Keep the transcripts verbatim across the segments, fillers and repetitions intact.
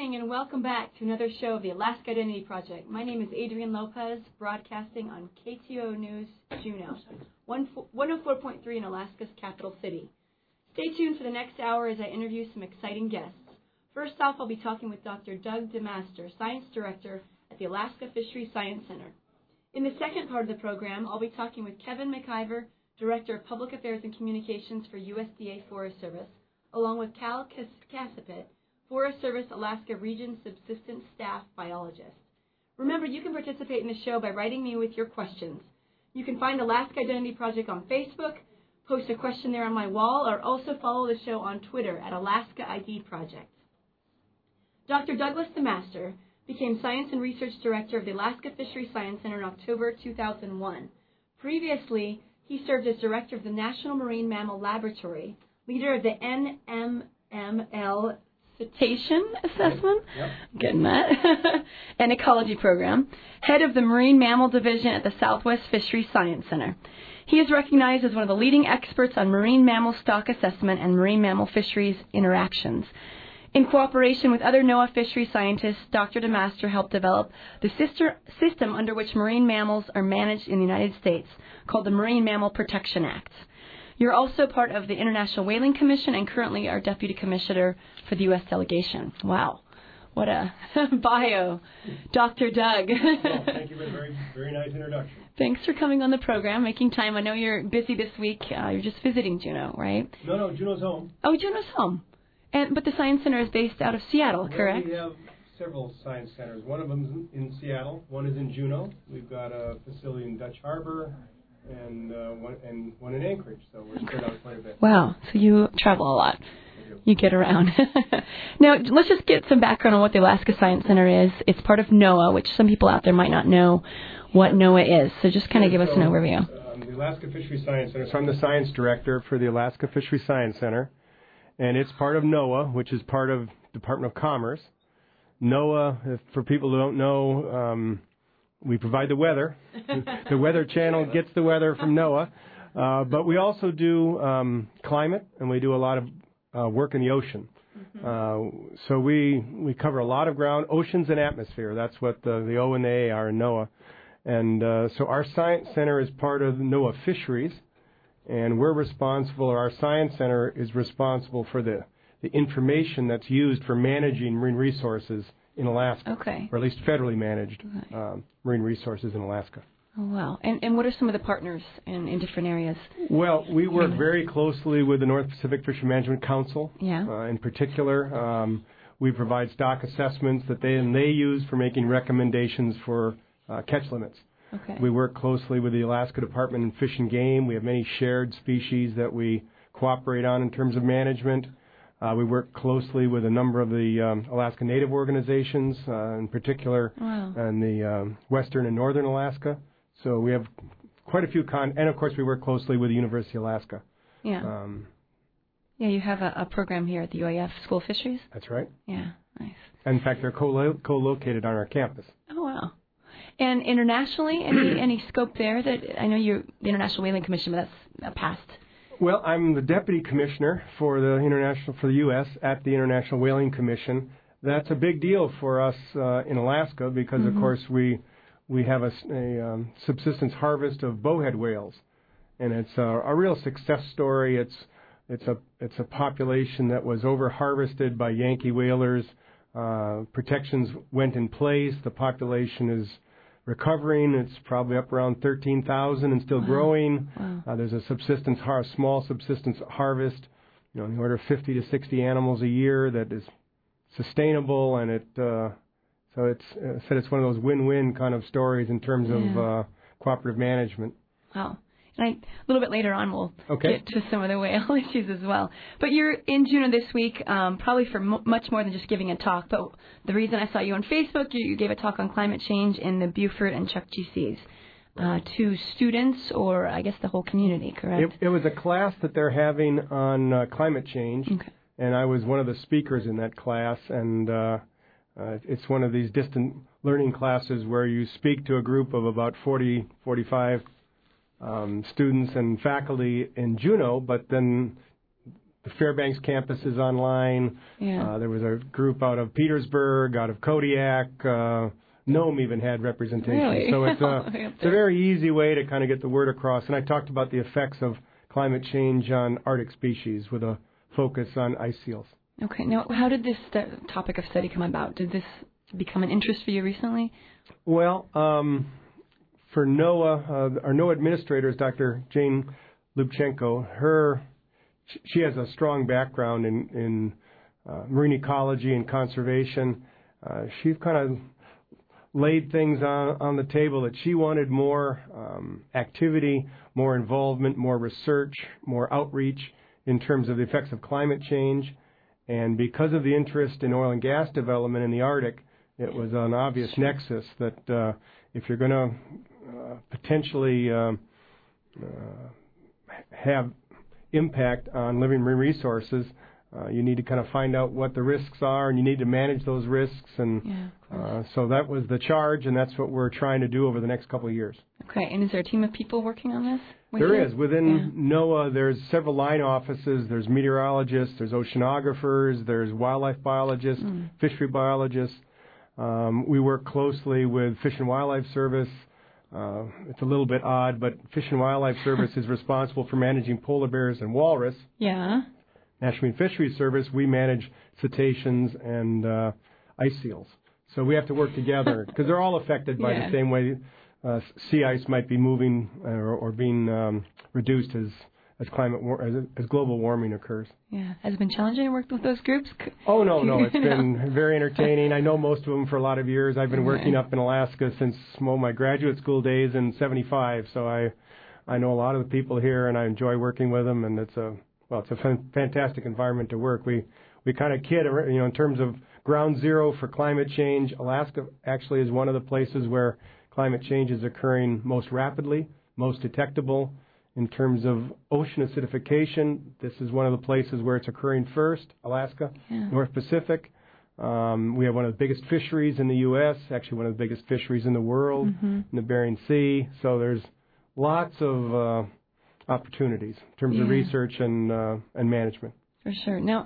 morning and welcome back to another show of the Alaska Identity Project. My name is Adrienne Lopez, broadcasting on K T O News Juneau, one oh four point three in Alaska's capital city. Stay tuned for the next hour as I interview some exciting guests. First off, I'll be talking with Doctor Doug DeMaster, Science Director at the Alaska Fisheries Science Center. In the second part of the program, I'll be talking with Kevin McIver, Director of Public Affairs and Communications for U S D A Forest Service, along with Cal Cassipit, Forest Service Alaska Region Subsistence Staff Biologist. Remember, you can participate in the show by writing me with your questions. You can find Alaska Identity Project on Facebook, post a question there on my wall, or also follow the show on Twitter at Alaska I D Project. Doctor Douglas DeMaster became Science and Research Director of the Alaska Fisheries Science Center in October two thousand one. Previously, he served as Director of the National Marine Mammal Laboratory, leader of the N M M L Cetacean Assessment, yep. Getting that, and Ecology Program, head of the Marine Mammal Division at the Southwest Fisheries Science Center. He is recognized as one of the leading experts on marine mammal stock assessment and marine mammal fisheries interactions. In cooperation with other NOAA fisheries scientists, Doctor DeMaster helped develop the sister system under which marine mammals are managed in the United States, called the Marine Mammal Protection Act. You're also part of the International Whaling Commission and currently our Deputy Commissioner for the U S delegation. Wow. What a bio. Doctor Doug. Well, thank you for a very, very nice introduction. Thanks for coming on the program, making time. I know you're busy this week. Uh, you're just visiting Juneau, right? No, no, Juneau's home. Oh, Juneau's home. And But the Science Center is based out of Seattle, well, correct? We have several science centers. One of them is in Seattle. One is in Juneau. We've got a facility in Dutch Harbor. And, uh, one, and one in Anchorage, so we're spread out quite a bit. Wow, so you travel a lot. You get around. Now, let's just get some background on what the Alaska Science Center is. It's part of NOAA, which some people out there might not know what NOAA is. So just kind of give us so, an overview. Um, the Alaska Fisheries Science Center. So I'm the Science Director for the Alaska Fisheries Science Center, and it's part of NOAA, which is part of Department of Commerce. NOAA, if, for people who don't know, um, we provide the weather. The Weather Channel gets the weather from NOAA. Uh, but we also do um, climate, and we do a lot of uh, work in the ocean. Mm-hmm. Uh, so we we cover a lot of ground, oceans and atmosphere. That's what the, the O and the A are in NOAA. And uh, so our Science Center is part of NOAA Fisheries, and we're responsible, or our Science Center is responsible for the, the information that's used for managing marine resources in Alaska, okay. or at least federally managed okay. um, marine resources in Alaska. Oh, wow. And and what are some of the partners in, in different areas? Well, we work very closely with the North Pacific Fishery Management Council. Yeah. Uh, in particular, um, we provide stock assessments that they and they use for making recommendations for uh, catch limits. Okay. We work closely with the Alaska Department of Fish and Game. We have many shared species that we cooperate on in terms of management. Uh, we work closely with a number of the um, Alaska Native organizations, uh, in particular wow. in the um, western and northern Alaska. So we have quite a few con, and of course we work closely with the University of Alaska. Yeah. Um, yeah, you have a, a program here at the U A F School of Fisheries. That's right. Yeah, nice. In fact, they're co- co-located on our campus. Oh wow. And internationally, any any scope there? That I know you're the International Whaling Commission, but that's a past. Well, I'm the deputy commissioner for the international for the U S at the International Whaling Commission. That's a big deal for us uh, in Alaska because, mm-hmm. of course, we we have a, a um, subsistence harvest of bowhead whales, and it's a, a real success story. It's it's a it's a population that was over harvested by Yankee whalers. Uh, protections went in place. The population is recovering. It's probably up around thirteen thousand and still wow. growing. Wow. Uh, there's a subsistence, har- small subsistence harvest, you know, in the order of fifty to sixty animals a year that is sustainable, and it uh, so it's uh, said it's one of those win-win kind of stories in terms yeah. of uh, cooperative management. Wow. And I, a little bit later on, we'll okay. get to some of the whale issues as well. But you're in Juneau this week, um, probably for m- much more than just giving a talk. But the reason I saw you on Facebook, you, you gave a talk on climate change in the Beaufort and Chukchi Seas uh, to students, or I guess the whole community, correct? It, it was a class that they're having on uh, climate change, okay. and I was one of the speakers in that class. And uh, uh, it's one of these distant learning classes where you speak to a group of about forty, forty-five Um, students and faculty in Juneau, but then the Fairbanks campus is online. Yeah. Uh, there was a group out of Petersburg, out of Kodiak. Uh, Nome even had representation. Really? So it's a, it's a very easy way to kind of get the word across. And I talked about the effects of climate change on Arctic species with a focus on ice seals. Okay. Now, how did this st- topic of study come about? Did this become an interest for you recently? Well, um, for NOAA, uh, our NOAA administrator is Doctor Jane Lubchenko. Her, she has a strong background in, in uh, marine ecology and conservation. Uh, she's kind of laid things on, on the table that she wanted more um, activity, more involvement, more research, more outreach in terms of the effects of climate change. And because of the interest in oil and gas development in the Arctic, it was an obvious nexus that uh, if you're going to uh, potentially uh, uh, have impact on living marine resources, uh, you need to kind of find out what the risks are, and you need to manage those risks. And yeah, uh, so that was the charge, and that's what we're trying to do over the next couple of years. Okay, and is there a team of people working on this? There you? is. Within yeah. NOAA, there's several line offices. There's meteorologists, there's oceanographers, there's wildlife biologists, mm. fishery biologists. Um, we work closely with Fish and Wildlife Service. Uh, it's a little bit odd, but Fish and Wildlife Service is responsible for managing polar bears and walrus. Yeah. National Marine Fisheries Service, we manage cetaceans and uh, ice seals. So we have to work together because they're all affected by yeah. the same way uh, sea ice might be moving or, or being um, reduced as as climate war- as, as global warming occurs. Yeah, has it been challenging to work with those groups? Oh no, no, it's no. been very entertaining. I know most of them for a lot of years. I've been working up in Alaska since well, my graduate school days in seventy-five. So I I know a lot of the people here, and I enjoy working with them. And it's a well, it's a fan- fantastic environment to work. We we kind of kid, you know, in terms of ground zero for climate change. Alaska actually is one of the places where climate change is occurring most rapidly, most detectable. In terms of ocean acidification, this is one of the places where it's occurring first, Alaska, yeah. North Pacific. Um, we have one of the biggest fisheries in the U S, actually one of the biggest fisheries in the world, mm-hmm. in the Bering Sea. So there's lots of uh, opportunities in terms yeah. of research and uh, and management. For sure. Now,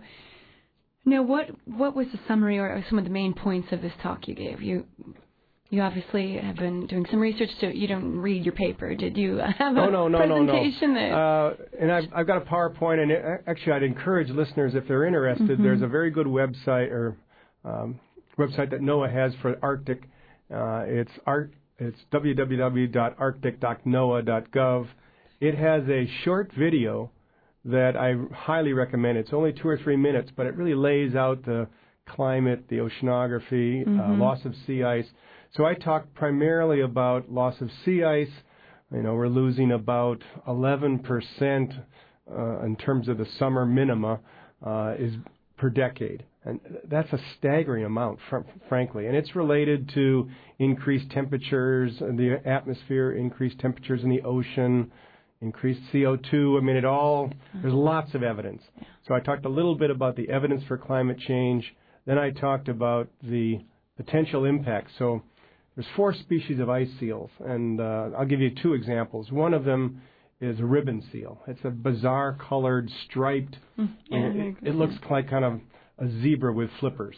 now, what what was the summary or some of the main points of this talk you gave? You you obviously have been doing some research, so you don't read your paper. Did you have a oh, no, no, presentation no, no. that? Uh, and I've, I've got a PowerPoint, and it, actually I'd encourage listeners, if they're interested, mm-hmm. there's a very good website or um, website that NOAA has for Arctic. Uh, it's art. It's w w w dot arctic dot noaa dot gov. It has a short video that I highly recommend. It's only two or three minutes, but it really lays out the climate, the oceanography, mm-hmm. uh, loss of sea ice. So I talked primarily about loss of sea ice. You know, we're losing about eleven percent uh, in terms of the summer minima uh, is per decade. And that's a staggering amount, fr- frankly. And it's related to increased temperatures in the atmosphere, increased temperatures in the ocean, increased C O two. I mean, it all, there's lots of evidence. So I talked a little bit about the evidence for climate change. Then I talked about the potential impacts. So there's four species of ice seals, and uh, I'll give you two examples. One of them is a ribbon seal. It's a bizarre colored, striped, yeah, it, it looks like kind of a zebra with flippers.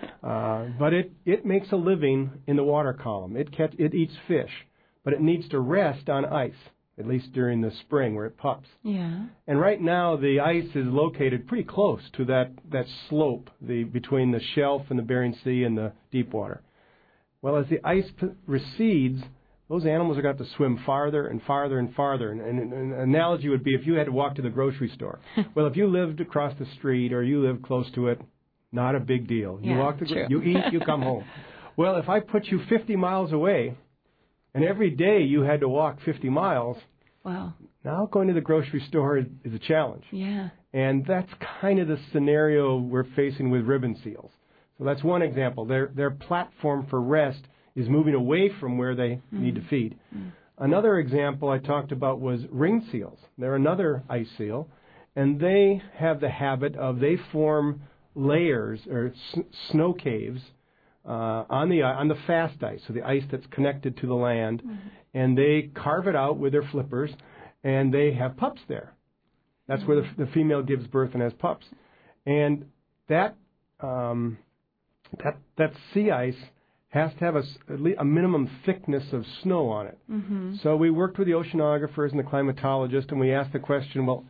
uh, but it, it makes a living in the water column. It, catch, it eats fish, but it needs to rest on ice, at least during the spring where it pups. Yeah. And right now the ice is located pretty close to that, that slope the, between the shelf and the Bering Sea and the deep water. Well, as the ice p- recedes, those animals are going to have to swim farther and farther and farther. And, and, and an analogy would be if you had to walk to the grocery store. Well, if you lived across the street or you lived close to it, not a big deal. You yeah, walk to true. you eat, you come home. Well, if I put you fifty miles away, and every day you had to walk fifty miles, wow. now going to the grocery store is, is a challenge. Yeah. And that's kind of the scenario we're facing with ribbon seals. So that's one example. Their their platform for rest is moving away from where they mm. need to feed. Mm. Another example I talked about was ring seals. They're another ice seal, and they have the habit of they form layers or s- snow caves uh, on the on the fast ice, so the ice that's connected to the land, mm. and they carve it out with their flippers, and they have pups there. That's where the, the female gives birth and has pups. And that um, that that sea ice has to have a, at least a minimum thickness of snow on it. Mm-hmm. So we worked with the oceanographers and the climatologists, and we asked the question, well,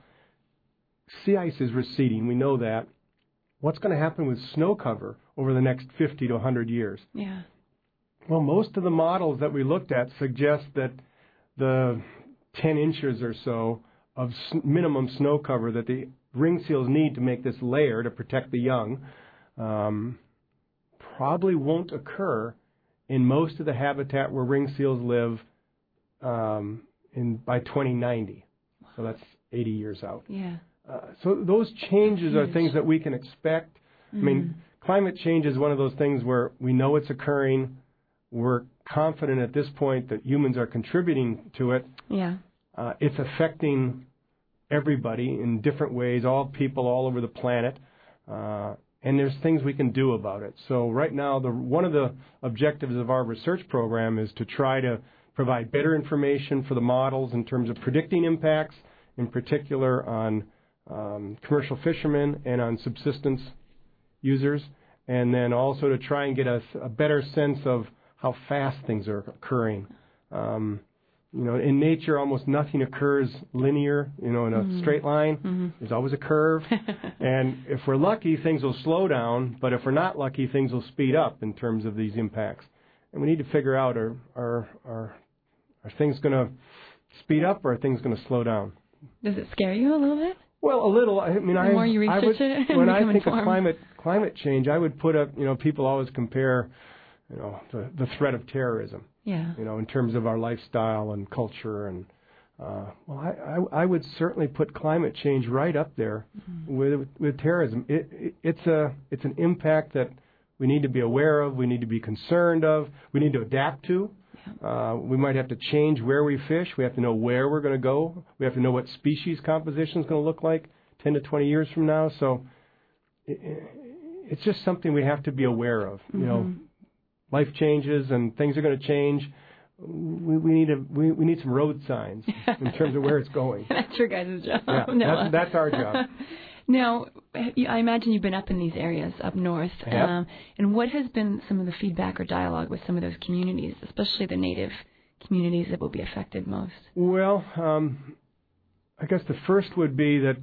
sea ice is receding. We know that. What's going to happen with snow cover over the next fifty to one hundred years? Yeah. Well, most of the models that we looked at suggest that the ten inches or so of minimum snow cover that the ring seals need to make this layer to protect the young um, probably won't occur in most of the habitat where ring seals live um, in by twenty ninety. Wow. So that's eighty years out. Yeah. Uh, so those changes are things that we can expect. Mm. I mean, climate change is one of those things where we know it's occurring. We're confident at this point that humans are contributing to it. Yeah. Uh, it's affecting everybody in different ways, all people all over the planet. Uh, and there's things we can do about it. So right now, the, one of the objectives of our research program is to try to provide better information for the models in terms of predicting impacts, in particular on um, commercial fishermen and on subsistence users, and then also to try and get us a better sense of how fast things are occurring. Um, you know, in nature, almost nothing occurs linear, you know, in a mm-hmm. straight line. Mm-hmm. There's always a curve. And if we're lucky, things will slow down. But if we're not lucky, things will speed up in terms of these impacts. And we need to figure out, are, are, are, are things going to speed up or are things going to slow down? Does it scare you a little bit? Well, a little. I mean, the I, more you research I would, it, when I think informed. of climate climate change, I would put up, you know, people always compare, you know, the, the threat of terrorism. Yeah. You know, in terms of our lifestyle and culture, and uh, well, I, I, I would certainly put climate change right up there mm-hmm. with with terrorism. It, it, it's a it's an impact that we need to be aware of. We need to be concerned of. We need to adapt to. Uh, we might have to change where we fish. We have to know where we're going to go. We have to know what species composition is going to look like ten to twenty years from now. So it, it's just something we have to be aware of. Mm-hmm. You know, life changes and things are going to change. We, we need a we, we need some road signs in terms of where it's going. That's your guys' job. Yeah, Noah. that's, that's our job. Now, I imagine you've been up in these areas up north. Yep. Um, and what has been some of the feedback or dialogue with some of those communities, especially the native communities that will be affected most? Well, um, I guess the first would be that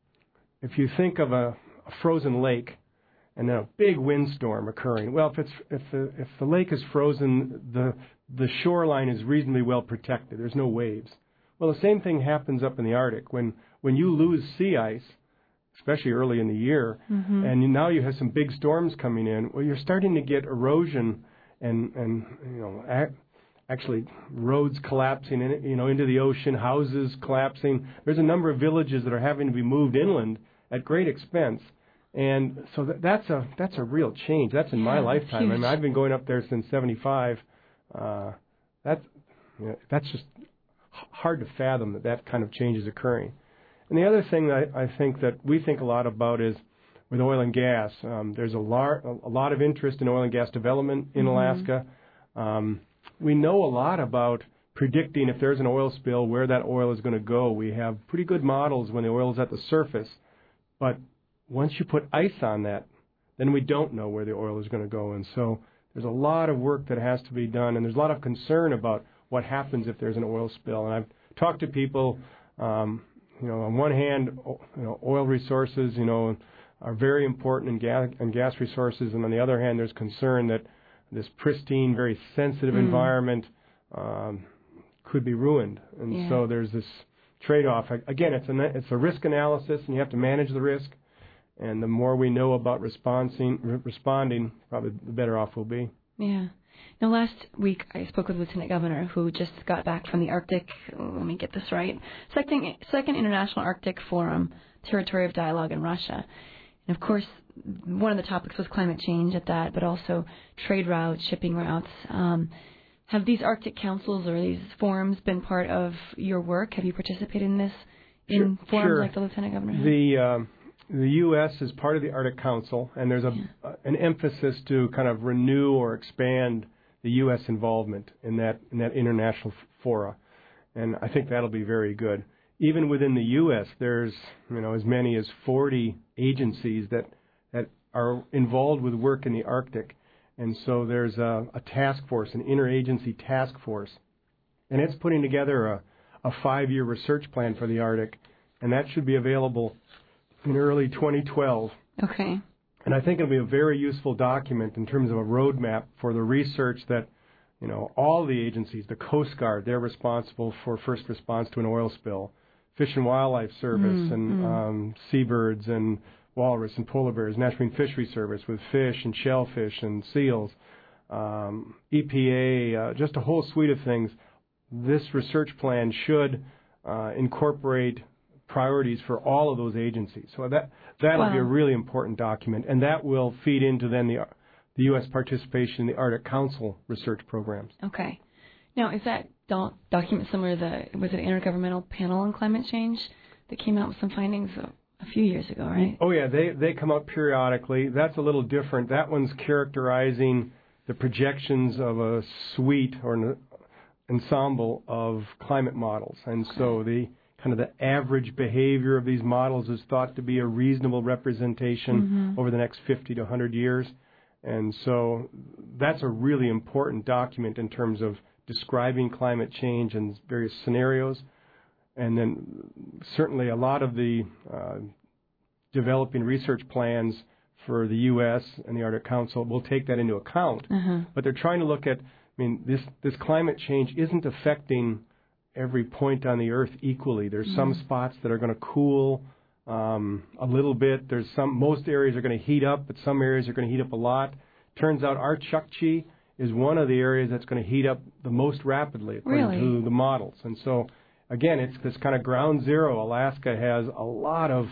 if you think of a, a frozen lake and then a big windstorm occurring, well, if it's if the if the lake is frozen, the the shoreline is reasonably well protected. There's no waves. Well, the same thing happens up in the Arctic when when you lose sea ice, especially early in the year, mm-hmm. and now you have some big storms coming in. Well, you're starting to get erosion and and you know ac- actually roads collapsing in, you know into the ocean, houses collapsing. There's a number of villages that are having to be moved inland at great expense, and so that, that's a that's a real change. That's in yeah, my lifetime. huge. I mean, I've been going up there since seventy-five. Uh, that's you know, that's just hard to fathom that that kind of change is occurring. And the other thing that I, I think that we think a lot about is with oil and gas. Um, there's a, lar- a lot of interest in oil and gas development in mm-hmm. Alaska. Um, we know a lot about predicting if there's an oil spill, where that oil is going to go. We have pretty good models when the oil is at the surface. But once you put ice on that, then we don't know where the oil is going to go. And so there's a lot of work that has to be done, and there's a lot of concern about what happens if there's an oil spill. And I've talked to people, um, you know, on one hand, you know, oil resources, you know, are very important in gas, and gas resources, and on the other hand, there's concern that this pristine, very sensitive mm. environment um, could be ruined. And yeah. so there's this trade-off. Again, it's a, it's a risk analysis, and you have to manage the risk. And the more we know about responding, responding, probably the better off we'll be. Yeah. Now, last week I spoke with Lieutenant Governor, who just got back from the Arctic. Let me get this right. Second, Second International Arctic Forum, Territory of Dialogue in Russia. And of course, one of the topics was climate change at that, but also trade routes, shipping routes. Um, have these Arctic councils or these forums been part of your work? Have you participated in this in sure, forums sure. like the Lieutenant Governor had? The um, the U S is part of the Arctic Council, and there's a yeah. an emphasis to kind of renew or expand the U S involvement in that in that international fora, and I think that'll be very good. even within the U S, there's you know as many as forty agencies that that are involved with work in the Arctic, and so there's a, a task force, an interagency task force, and it's putting together a, a five-year research plan for the Arctic, and that should be available in early twenty twelve. Okay. And I think it'll be a very useful document in terms of a roadmap for the research that, you know, all the agencies, the Coast Guard, they're responsible for first response to an oil spill, Fish and Wildlife Service, mm, and mm. Um, seabirds and walrus and polar bears, National Marine Fisheries Service with fish and shellfish and seals, um, E P A, uh, just a whole suite of things. This research plan should uh, incorporate priorities for all of those agencies. So that that'll wow. be a really important document, and that will feed into then the the U S participation in the Arctic Council research programs. Okay. Now, is that do- document similar to the, was it Intergovernmental Panel on Climate Change that came out with some findings a, a few years ago, right? Oh, yeah, they, they come out periodically. That's a little different. That one's characterizing the projections of a suite or an ensemble of climate models. And okay. so the kind of the average behavior of these models is thought to be a reasonable representation mm-hmm. over the next fifty to one hundred years. And so that's a really important document in terms of describing climate change and various scenarios. And then certainly a lot of the uh, developing research plans for the U S and the Arctic Council will take that into account. Uh-huh. But they're trying to look at, I mean, this, this climate change isn't affecting every point on the Earth equally. There's mm-hmm. some spots that are going to cool um, a little bit. There's some, most areas are going to heat up, but some areas are going to heat up a lot. Turns out our Chukchi is one of the areas that's going to heat up the most rapidly according really? to the models. And so, again, it's this kind of ground zero. Alaska has a lot of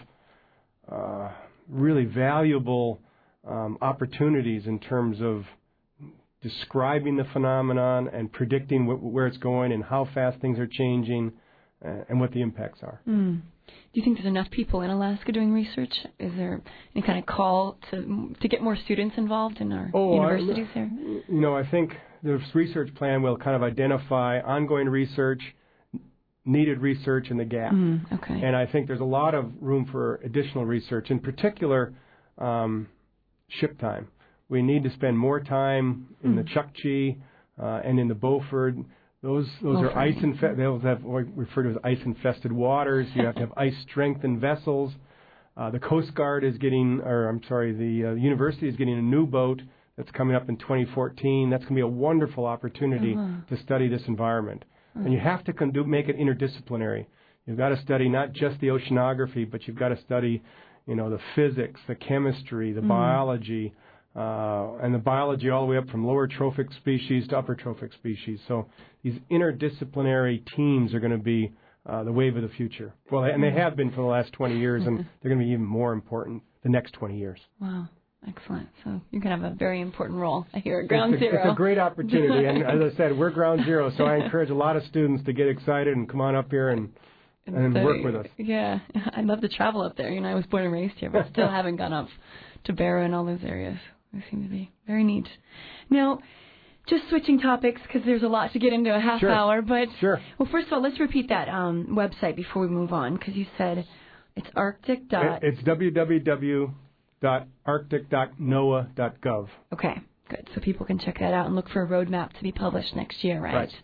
uh, really valuable um, opportunities in terms of describing the phenomenon and predicting wh- where it's going and how fast things are changing uh, and what the impacts are. Mm. Do you think there's enough people in Alaska doing research? Is there any kind of call to to get more students involved in our oh, universities I, there? You know, I think this research plan will kind of identify ongoing research, needed research, and the gap. Mm, okay. And I think there's a lot of room for additional research, in particular um, ship time. We need to spend more time in mm. the Chukchi uh, and in the Beaufort. Those those Beaufort. are ice infested. Those have what we refer to as ice infested waters. You have to have ice strengthened vessels. Uh, the Coast Guard is getting, or I'm sorry, the uh, university is getting a new boat that's coming up in twenty fourteen. That's going to be a wonderful opportunity uh-huh. to study this environment. Uh-huh. And you have to con- do, make it interdisciplinary. You've got to study not just the oceanography, but you've got to study, you know, the physics, the chemistry, the mm. biology. Uh, and the biology all the way up from lower trophic species to upper trophic species. So these interdisciplinary teams are going to be uh, the wave of the future. Well, and they have been for the last twenty years, and they're going to be even more important the next twenty years. Wow. Excellent. So you can have a very important role here at Ground it's a, Zero. It's a great opportunity. And as I said, we're Ground Zero, so I encourage a lot of students to get excited and come on up here and And, and so, work with us. Yeah, I'd love to travel up there. You know, I was born and raised here, but still haven't gone up to Barrow and all those areas. They seem to be very neat. Now, just switching topics because there's a lot to get into a half sure. hour. But sure. Well, first of all, let's repeat that um, website before we move on because you said it's Arctic. Dot... It's w w w dot arctic dot noaa dot gov. Okay, good. So people can check that out and look for a roadmap to be published next year, right? Right.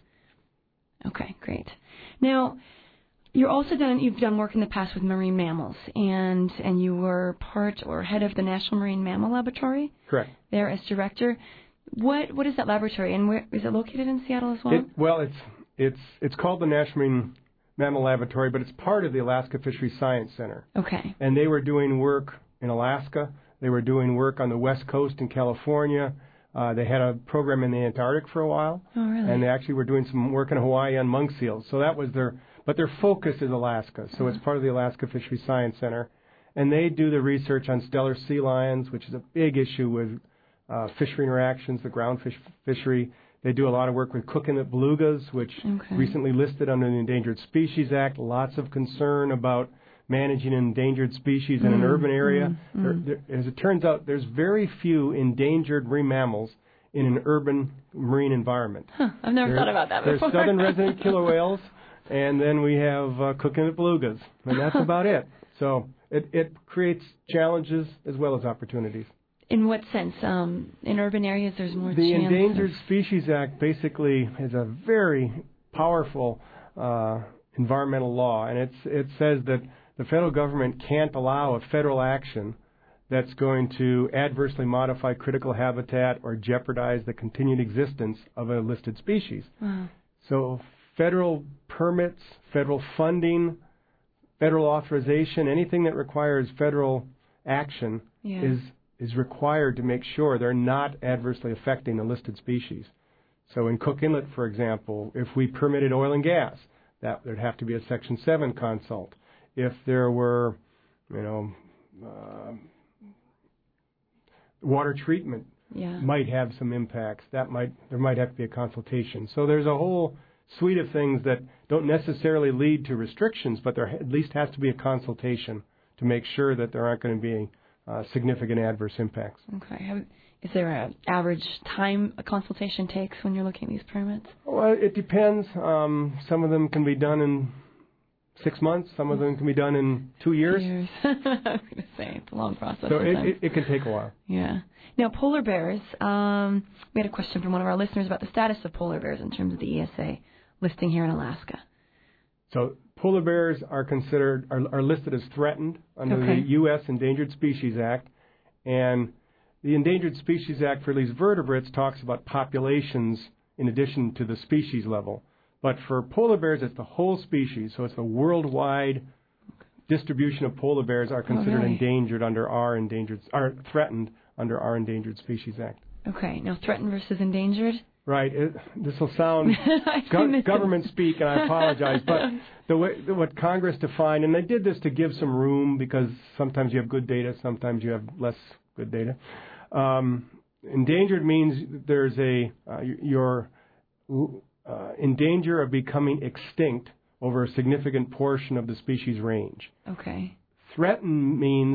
Okay, great. Now, you're also done. You've done work in the past with marine mammals, and and you were part or head of the National Marine Mammal Laboratory. Correct. There as director. What what is that laboratory, and where is it located in Seattle as well? It, well, it's it's it's called the National Marine Mammal Laboratory, but it's part of the Alaska Fisheries Science Center. Okay. And they were doing work in Alaska. They were doing work on the West Coast in California. Uh, they had a program in the Antarctic for a while. Oh, really? And they actually were doing some work in Hawaii on monk seals. So that was their. But their focus is Alaska, so it's part of the Alaska Fisheries Science Center. And they do the research on stellar sea lions, which is a big issue with uh, fishery interactions, the groundfish fishery. They do a lot of work with cook inlet belugas, which okay. recently listed under the Endangered Species Act. Lots of concern about managing an endangered species mm, in an urban area. Mm, there, mm. there, as it turns out, there's very few endangered marine mammals in an urban marine environment. Huh, I've never there, thought about that before. There's southern resident killer whales. and then we have uh, Cook Inlet belugas, and that's about it. So it, it creates challenges as well as opportunities. In what sense? Um, in urban areas, there's more The chance Endangered of... Species Act basically is a very powerful uh, environmental law, and it's, it says that the federal government can't allow a federal action that's going to adversely modify critical habitat or jeopardize the continued existence of a listed species. Wow. So federal permits, federal funding, federal authorization, anything that requires federal action yeah. is is required to make sure they're not adversely affecting the listed species. So in Cook Inlet, for example, if we permitted oil and gas, that there'd have to be a Section seven consult. If there were, you know, uh, water treatment yeah. might have some impacts. That might there might have to be a consultation. So there's a whole suite of things that don't necessarily lead to restrictions, but there at least has to be a consultation to make sure that there aren't going to be uh, significant adverse impacts. Okay. Have, is there an average time a consultation takes when you're looking at these permits? Well, it depends. Um, some of them can be done in six months. Some of them can be done in two years. Two years. I was going to say, it's a long process. So it, it, it can take a while. Yeah. Now, polar bears, um, we had a question from one of our listeners about the status of polar bears in terms of the E S A listing here in Alaska. So polar bears are considered, are, are listed as threatened under Okay. the U S Endangered Species Act. And the Endangered Species Act for these vertebrates talks about populations in addition to the species level. But for polar bears, it's the whole species, so it's the worldwide distribution of polar bears are considered oh, really? endangered under our endangered, are threatened under our Endangered Species Act. Okay, now threatened versus endangered? Right. It, this will sound go- government speak, and I apologize, but the way what Congress defined, and they did this to give some room because sometimes you have good data, sometimes you have less good data. Um, endangered means there's a uh, you're uh, in danger of becoming extinct over a significant portion of the species range. Okay. Threatened means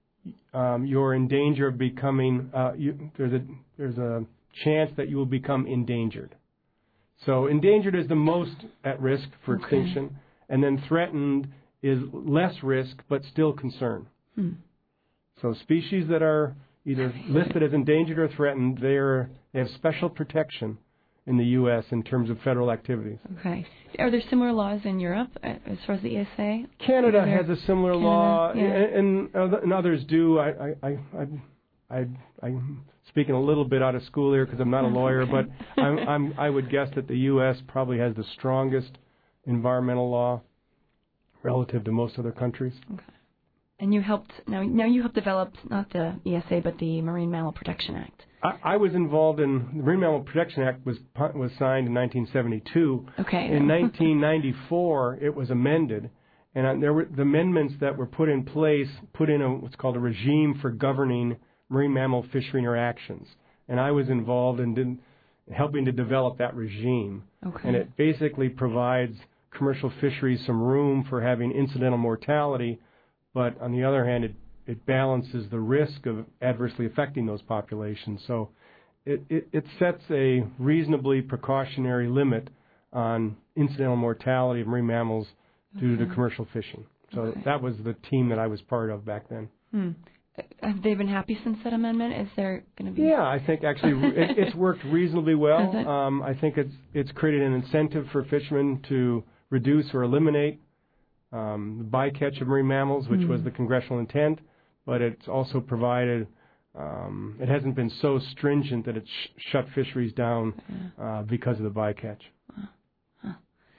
um, you're in danger of becoming uh, you, there's a there's a chance that you will become endangered. So endangered is the most at risk for okay. extinction, and then threatened is less risk but still concern. Hmm. So species that are either listed as endangered or threatened, they are they have special protection in the U S in terms of federal activities. Okay. Are there similar laws in Europe as far as the E S A? Canada has a similar Canada, law, yeah. and, and, and others do. I, I, I, I, I, I'm speaking a little bit out of school here because I'm not a lawyer, okay. but I'm, I'm, I would guess that the U S probably has the strongest environmental law relative to most other countries. Okay. And you helped now. Now you helped develop not the E S A but the Marine Mammal Protection Act. I, I was involved in the Marine Mammal Protection Act was was signed in nineteen seventy-two. Okay. In nineteen ninety-four, it was amended, and uh, there were the amendments that were put in place put in a, what's called a regime for governing marine mammal fishery interactions, and I was involved in did, helping to develop that regime. Okay. And it basically provides commercial fisheries some room for having incidental mortality, but on the other hand, it, it balances the risk of adversely affecting those populations. So it, it, it sets a reasonably precautionary limit on incidental mortality of marine mammals due okay. to commercial fishing. So okay. that was the team that I was part of back then. Hmm. Have they been happy since that amendment? Is there going to be... Yeah, I think actually it, it's worked reasonably well. Has it? Um, I think it's it's created an incentive for fishermen to reduce or eliminate um, the bycatch of marine mammals, which mm. was the congressional intent, but it's also provided, um, it hasn't been so stringent that it's sh- shut fisheries down uh, because of the bycatch. Wow. Huh.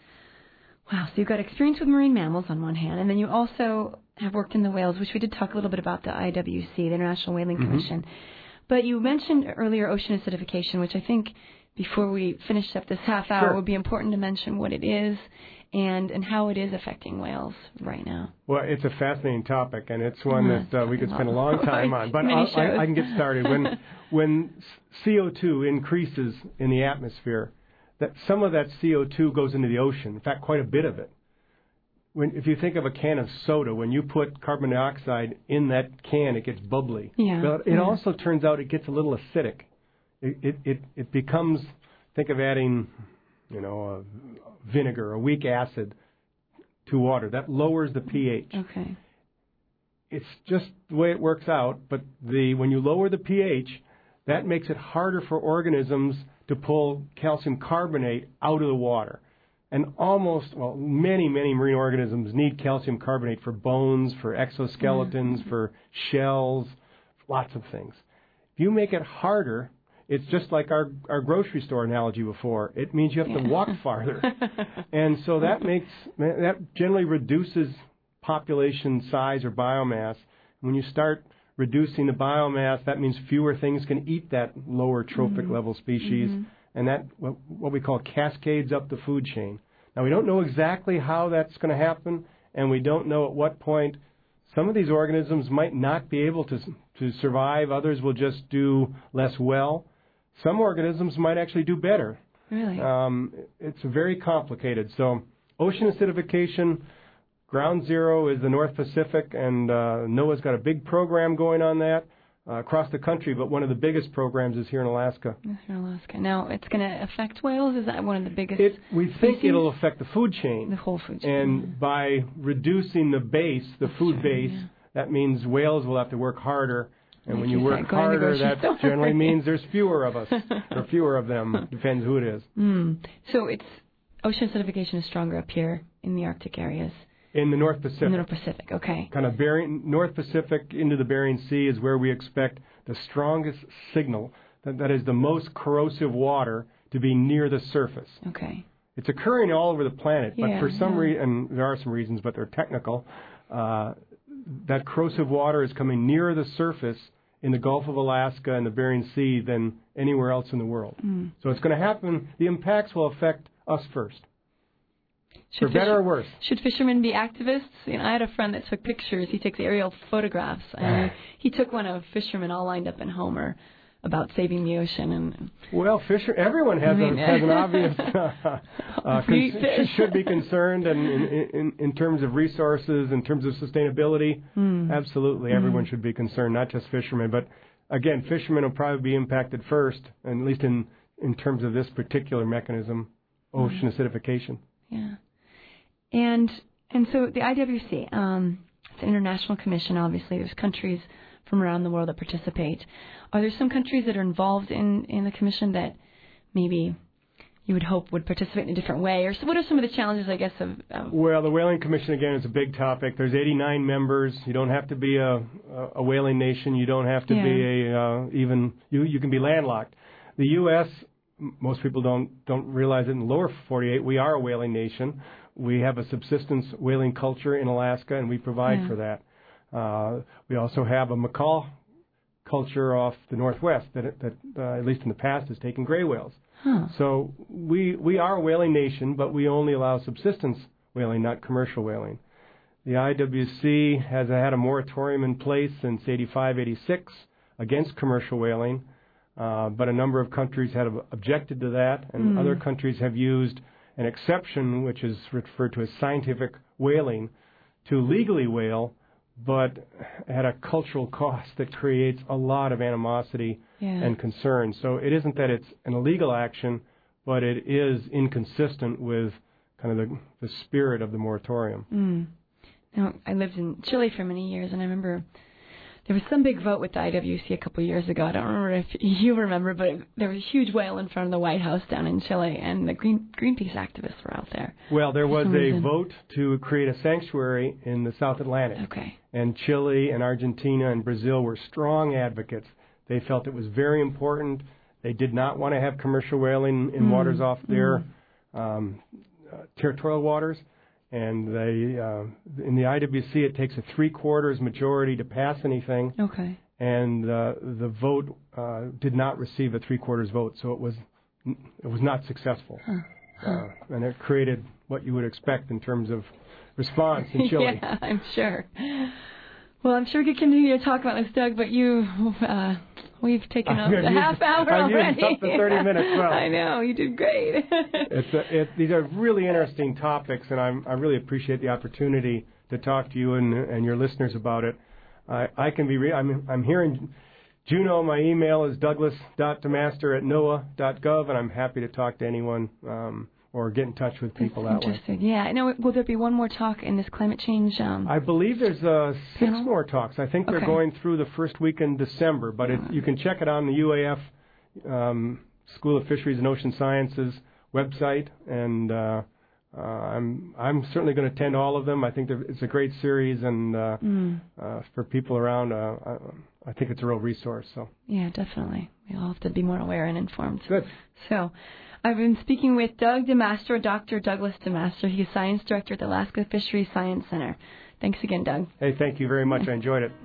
Wow, so you've got experience with marine mammals on one hand, and then you also have worked in the whales, which we did talk a little bit about the I W C, the International Whaling Mm-hmm. Commission. But you mentioned earlier ocean acidification, which I think before we finish up this half hour Sure. would be important to mention what it is and, and how it is affecting whales right now. Well, it's a fascinating topic, and it's one Uh, that uh, we could spend a long time on. But Many I'll, I, shows. I can get started. When when C O two increases in the atmosphere, that some of that C O two goes into the ocean. In fact, quite a bit of it. When if you think of a can of soda, when you put carbon dioxide in that can, it gets bubbly. Yeah. But it yeah. also turns out it gets a little acidic. It it it, it becomes. Think of adding you know, a vinegar, a weak acid to water. That lowers the pH. Okay. It's just the way it works out, but the when you lower the pH, that makes it harder for organisms to pull calcium carbonate out of the water. And almost, well, many, many marine organisms need calcium carbonate for bones, for exoskeletons, mm-hmm. for shells, lots of things. If you make it harder, it's just like our, our grocery store analogy before. It means you have yeah. to walk farther. And so that makes, that generally reduces population size or biomass. When you start reducing the biomass, that means fewer things can eat that lower trophic mm-hmm. level species. Mm-hmm. And that, what we call cascades up the food chain. Now, we don't know exactly how that's going to happen, and we don't know at what point some of these organisms might not be able to to survive. Others will just do less well. Some organisms might actually do better. Really? Um, it's very complicated. So ocean acidification, ground zero is the North Pacific, and uh, NOAA's got a big program going on that. Uh, across the country, but one of the biggest programs is here in Alaska. It's here in Alaska. Now, it's going to affect whales? Is that one of the biggest it, We think species? It'll affect the food chain. The whole food chain. And yeah. by reducing the base, the That's food true, base, yeah. that means whales will have to work harder. And like when you, you work said, harder, that store. generally means there's fewer of us, or fewer of them. Depends who it is. Mm. So it's ocean acidification is stronger up here in the Arctic areas. In the North Pacific. In the North Pacific, okay. Kind of Bering, North Pacific into the Bering Sea is where we expect the strongest signal, that, that is the most corrosive water, to be near the surface. Okay. It's occurring all over the planet, but yeah, for some yeah. reason, and there are some reasons, but they're technical, uh, that corrosive water is coming nearer the surface in the Gulf of Alaska and the Bering Sea than anywhere else in the world. Mm. So it's going to happen, the impacts will affect us first. Should For better fish- or worse. Should fishermen be activists? You know, I had a friend that took pictures. He takes aerial photographs, and he took one of fishermen all lined up in Homer about saving the ocean. And well, fisher, everyone has, I mean, a, has an obvious uh, uh, con- should be concerned, and in, in, in terms of resources, in terms of sustainability, mm. absolutely, mm. everyone should be concerned, not just fishermen. But again, fishermen will probably be impacted first, and at least in in terms of this particular mechanism, ocean mm. acidification. Yeah. And and so the I W C, um, it's an international commission, obviously. There's countries from around the world that participate. Are there some countries that are involved in, in the commission that maybe you would hope would participate in a different way? Or so what are some of the challenges, I guess, of... of well, the Whaling Commission, again, is a big topic. There's eighty-nine members. You don't have to be a, a whaling nation. You don't have to yeah. be a uh, even... You, you can be landlocked. The U S, most people don't, don't realize it in the lower forty-eight, we are a whaling nation. We have a subsistence whaling culture in Alaska, and we provide yeah. for that. Uh, we also have a macaw culture off the northwest that, that uh, at least in the past, has taken gray whales. Huh. So we we are a whaling nation, but we only allow subsistence whaling, not commercial whaling. The I W C has had a moratorium in place since eighty-five, eighty-six against commercial whaling, uh, but a number of countries have objected to that, and mm. other countries have used an exception, which is referred to as scientific whaling, to legally whale, but at a cultural cost that creates a lot of animosity yeah. and concern. So it isn't that it's an illegal action, but it is inconsistent with kind of the, the spirit of the moratorium. Mm. Now, I lived in Chile for many years, and I remember there was some big vote with the I W C a couple of years ago. I don't remember if you remember, but there was a huge whale in front of the White House down in Chile, and the Green, Greenpeace activists were out there. Well, there was a reason. vote to create a sanctuary in the South Atlantic. Okay. And Chile and Argentina and Brazil were strong advocates. They felt it was very important. They did not want to have commercial whaling in mm. waters off their mm. um, uh, territorial waters. And they, uh, in the I W C, it takes a three-quarters majority to pass anything. Okay. And uh, the vote uh, did not receive a three-quarters vote, so it was it was not successful. Huh. Huh. Uh, and it created what you would expect in terms of response in Chile. Yeah, I'm sure. Well, I'm sure we could continue to talk about this, Doug, but you, uh, we've taken up a half hour I already. used up to thirty minutes. Well, I know, you did great. it's a, it, these are really interesting topics, and I'm, I really appreciate the opportunity to talk to you and, and your listeners about it. I, I can be, re- I'm, I'm here in Juneau. My email is douglas dot demaster at noaa dot gov, and I'm happy to talk to anyone. Um, or get in touch with people that way. Interesting. Yeah. I know. Will there be one more talk in this climate change? Um, I believe there's uh, six panel? more talks. I think they're Okay. going through the first week in December, but it, you can check it on the U A F um, School of Fisheries and Ocean Sciences website, and uh, uh, I'm I'm certainly going to attend all of them. I think it's a great series, and uh, mm. uh, for people around, uh, I, I think it's a real resource. So yeah, definitely. We all have to be more aware and informed. Good. So, I've been speaking with Doug DeMastro, Doctor Douglas DeMastro. He's Science Director at the Alaska Fisheries Science Center. Thanks again, Doug. Hey, thank you very much. I enjoyed it.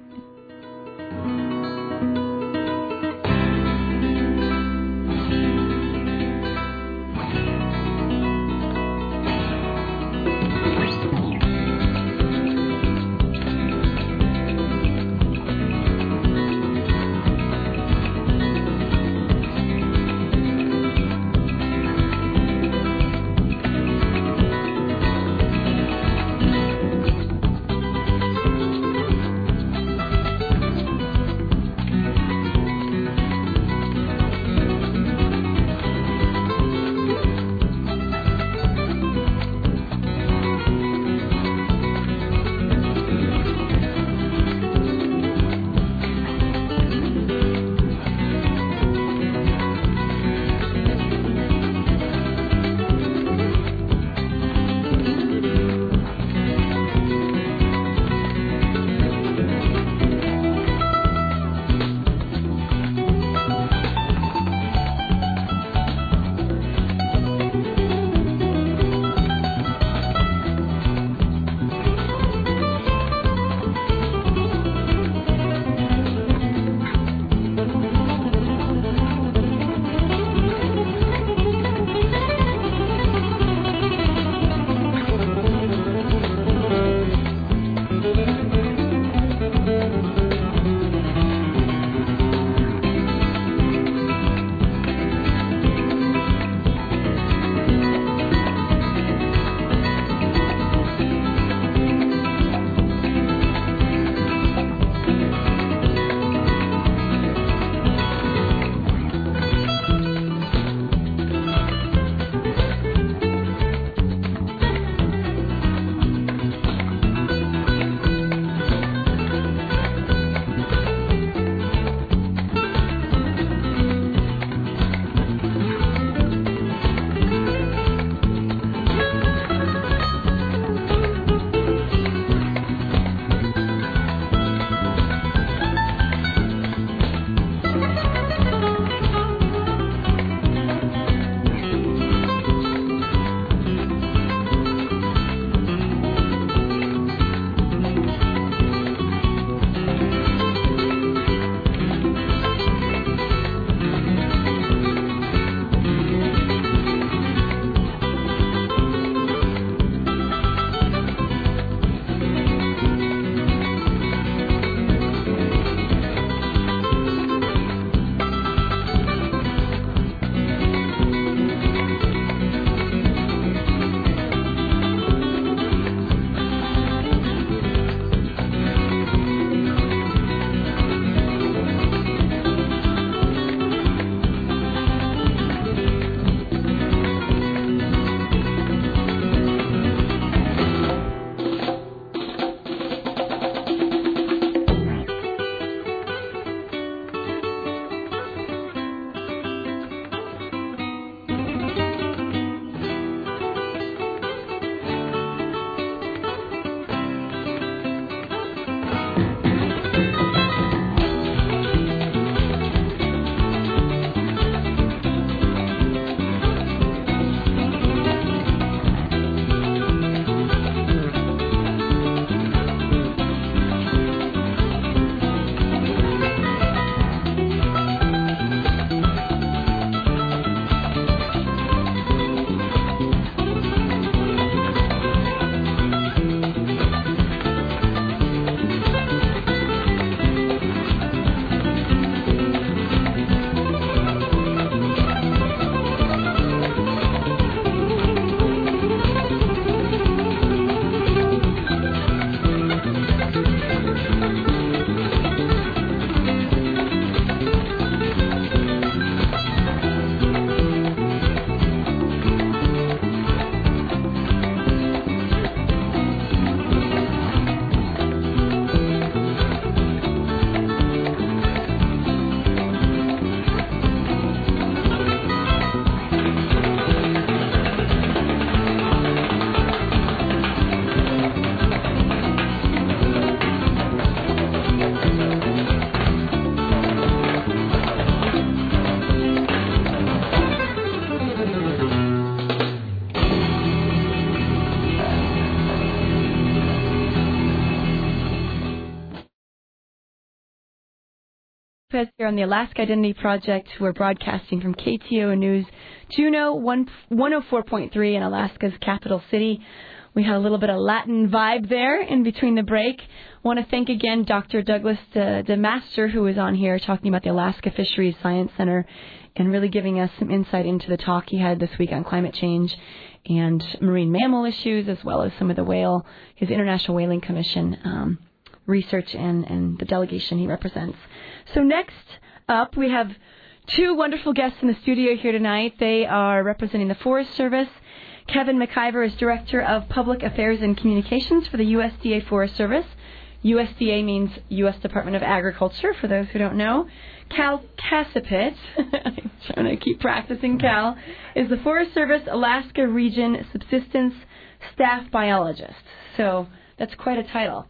Lopez here on the Alaska Identity Project. We're broadcasting from K T O News Juneau one oh four point three in Alaska's capital city. We had a little bit of Latin vibe there in between the break. I want to thank again Doctor Douglas De, DeMaster, who was on here talking about the Alaska Fisheries Science Center and really giving us some insight into the talk he had this week on climate change and marine mammal issues, as well as some of the whale, his International Whaling Commission um, research and, and the delegation he represents. So next up, we have two wonderful guests in the studio here tonight. They are representing the Forest Service. Kevin McIver is Director of Public Affairs and Communications for the U S D A Forest Service. U S D A means U S Department of Agriculture, for those who don't know. Cal Casapit, I'm trying to keep practicing Cal, is the Forest Service Alaska Region Subsistence Staff Biologist. So that's quite a title.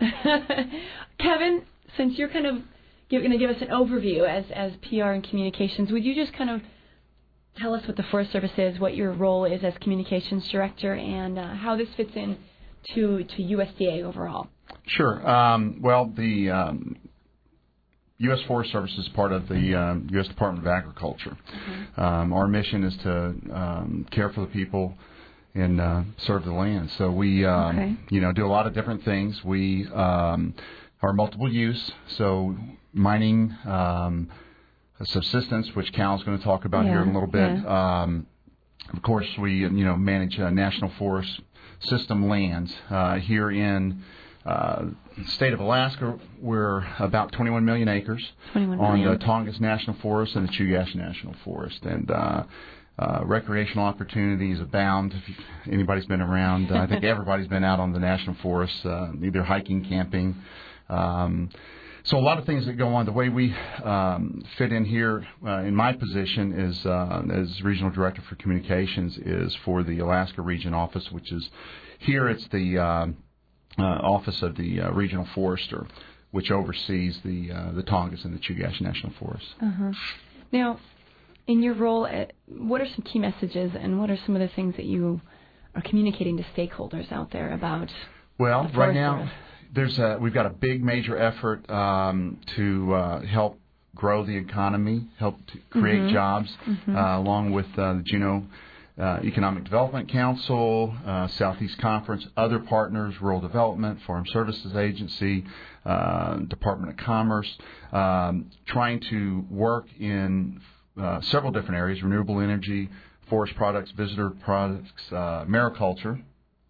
Kevin, since you're kind of going to give us an overview as, as P R and communications, would you just kind of tell us what the Forest Service is, what your role is as communications director, and uh, how this fits in to, to U S D A overall? Sure. Um, well, the um, U S Forest Service is part of the um, U S Department of Agriculture. Mm-hmm. Um, our mission is to um, care for the people and uh, serve the land. So we, um, okay. you know, do a lot of different things. We um, are multiple use, so mining, um, subsistence, which Cal's going to talk about yeah, here in a little bit. Yeah. Um, of course, we, you know, manage uh, National Forest System lands uh, here in uh, the state of Alaska. We're about twenty-one million acres twenty-one on million. the Tongass National Forest and the Chugach National Forest, and uh, uh, recreational opportunities abound. If anybody's been around, uh, I think everybody's been out on the National Forest, uh, either hiking, camping. Um, So a lot of things that go on. The way we um, fit in here uh, in my position is uh, as Regional Director for Communications is for the Alaska Region Office, which is here it's the uh, uh, Office of the uh, Regional Forester, which oversees the uh, the Tongass and the Chugach National Forest. Uh-huh. Now, in your role, what are some key messages and what are some of the things that you are communicating to stakeholders out there about? Well, the right now. Service? There's a, we've got a big major effort um, to uh, help grow the economy, help to create mm-hmm. jobs, mm-hmm. uh, along with uh, the Juneau uh, Economic Development Council, uh, Southeast Conference, other partners, Rural Development, Farm Services Agency, uh, Department of Commerce, um, trying to work in uh, several different areas: renewable energy, forest products, visitor products, uh, mariculture.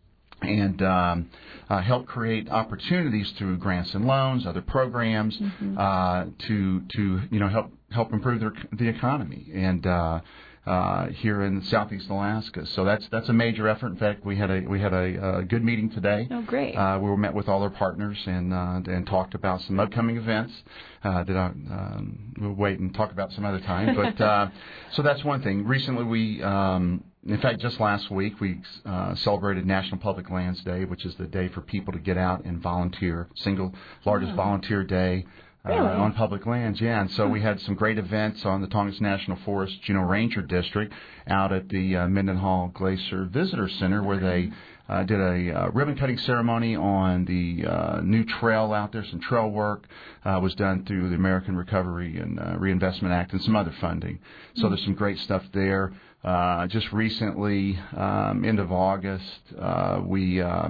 And um, uh, help create opportunities through grants and loans, other programs, mm-hmm. uh, to to you know help help improve their, the economy and uh, uh, here in Southeast Alaska. So that's that's a major effort. In fact, we had a we had a, a good meeting today. Oh, great! Uh, we were met with all our partners and uh, and talked about some upcoming events uh, that I, um, we'll wait and talk about some other time. But uh, so that's one thing. Recently, we. Um, In fact, just last week, we uh, celebrated National Public Lands Day, which is the day for people to get out and volunteer, single largest oh. volunteer day uh, really? on public lands. Yeah, and so we had some great events on the Tongass National Forest Juneau Ranger District out at the uh, Mendenhall Glacier Visitor Center, where they uh, did a uh, ribbon-cutting ceremony on the uh, new trail out there. Some trail work uh, was done through the American Recovery and uh, Reinvestment Act and some other funding. So mm-hmm. there's some great stuff there. Uh, just recently, um, end of August, uh, we uh,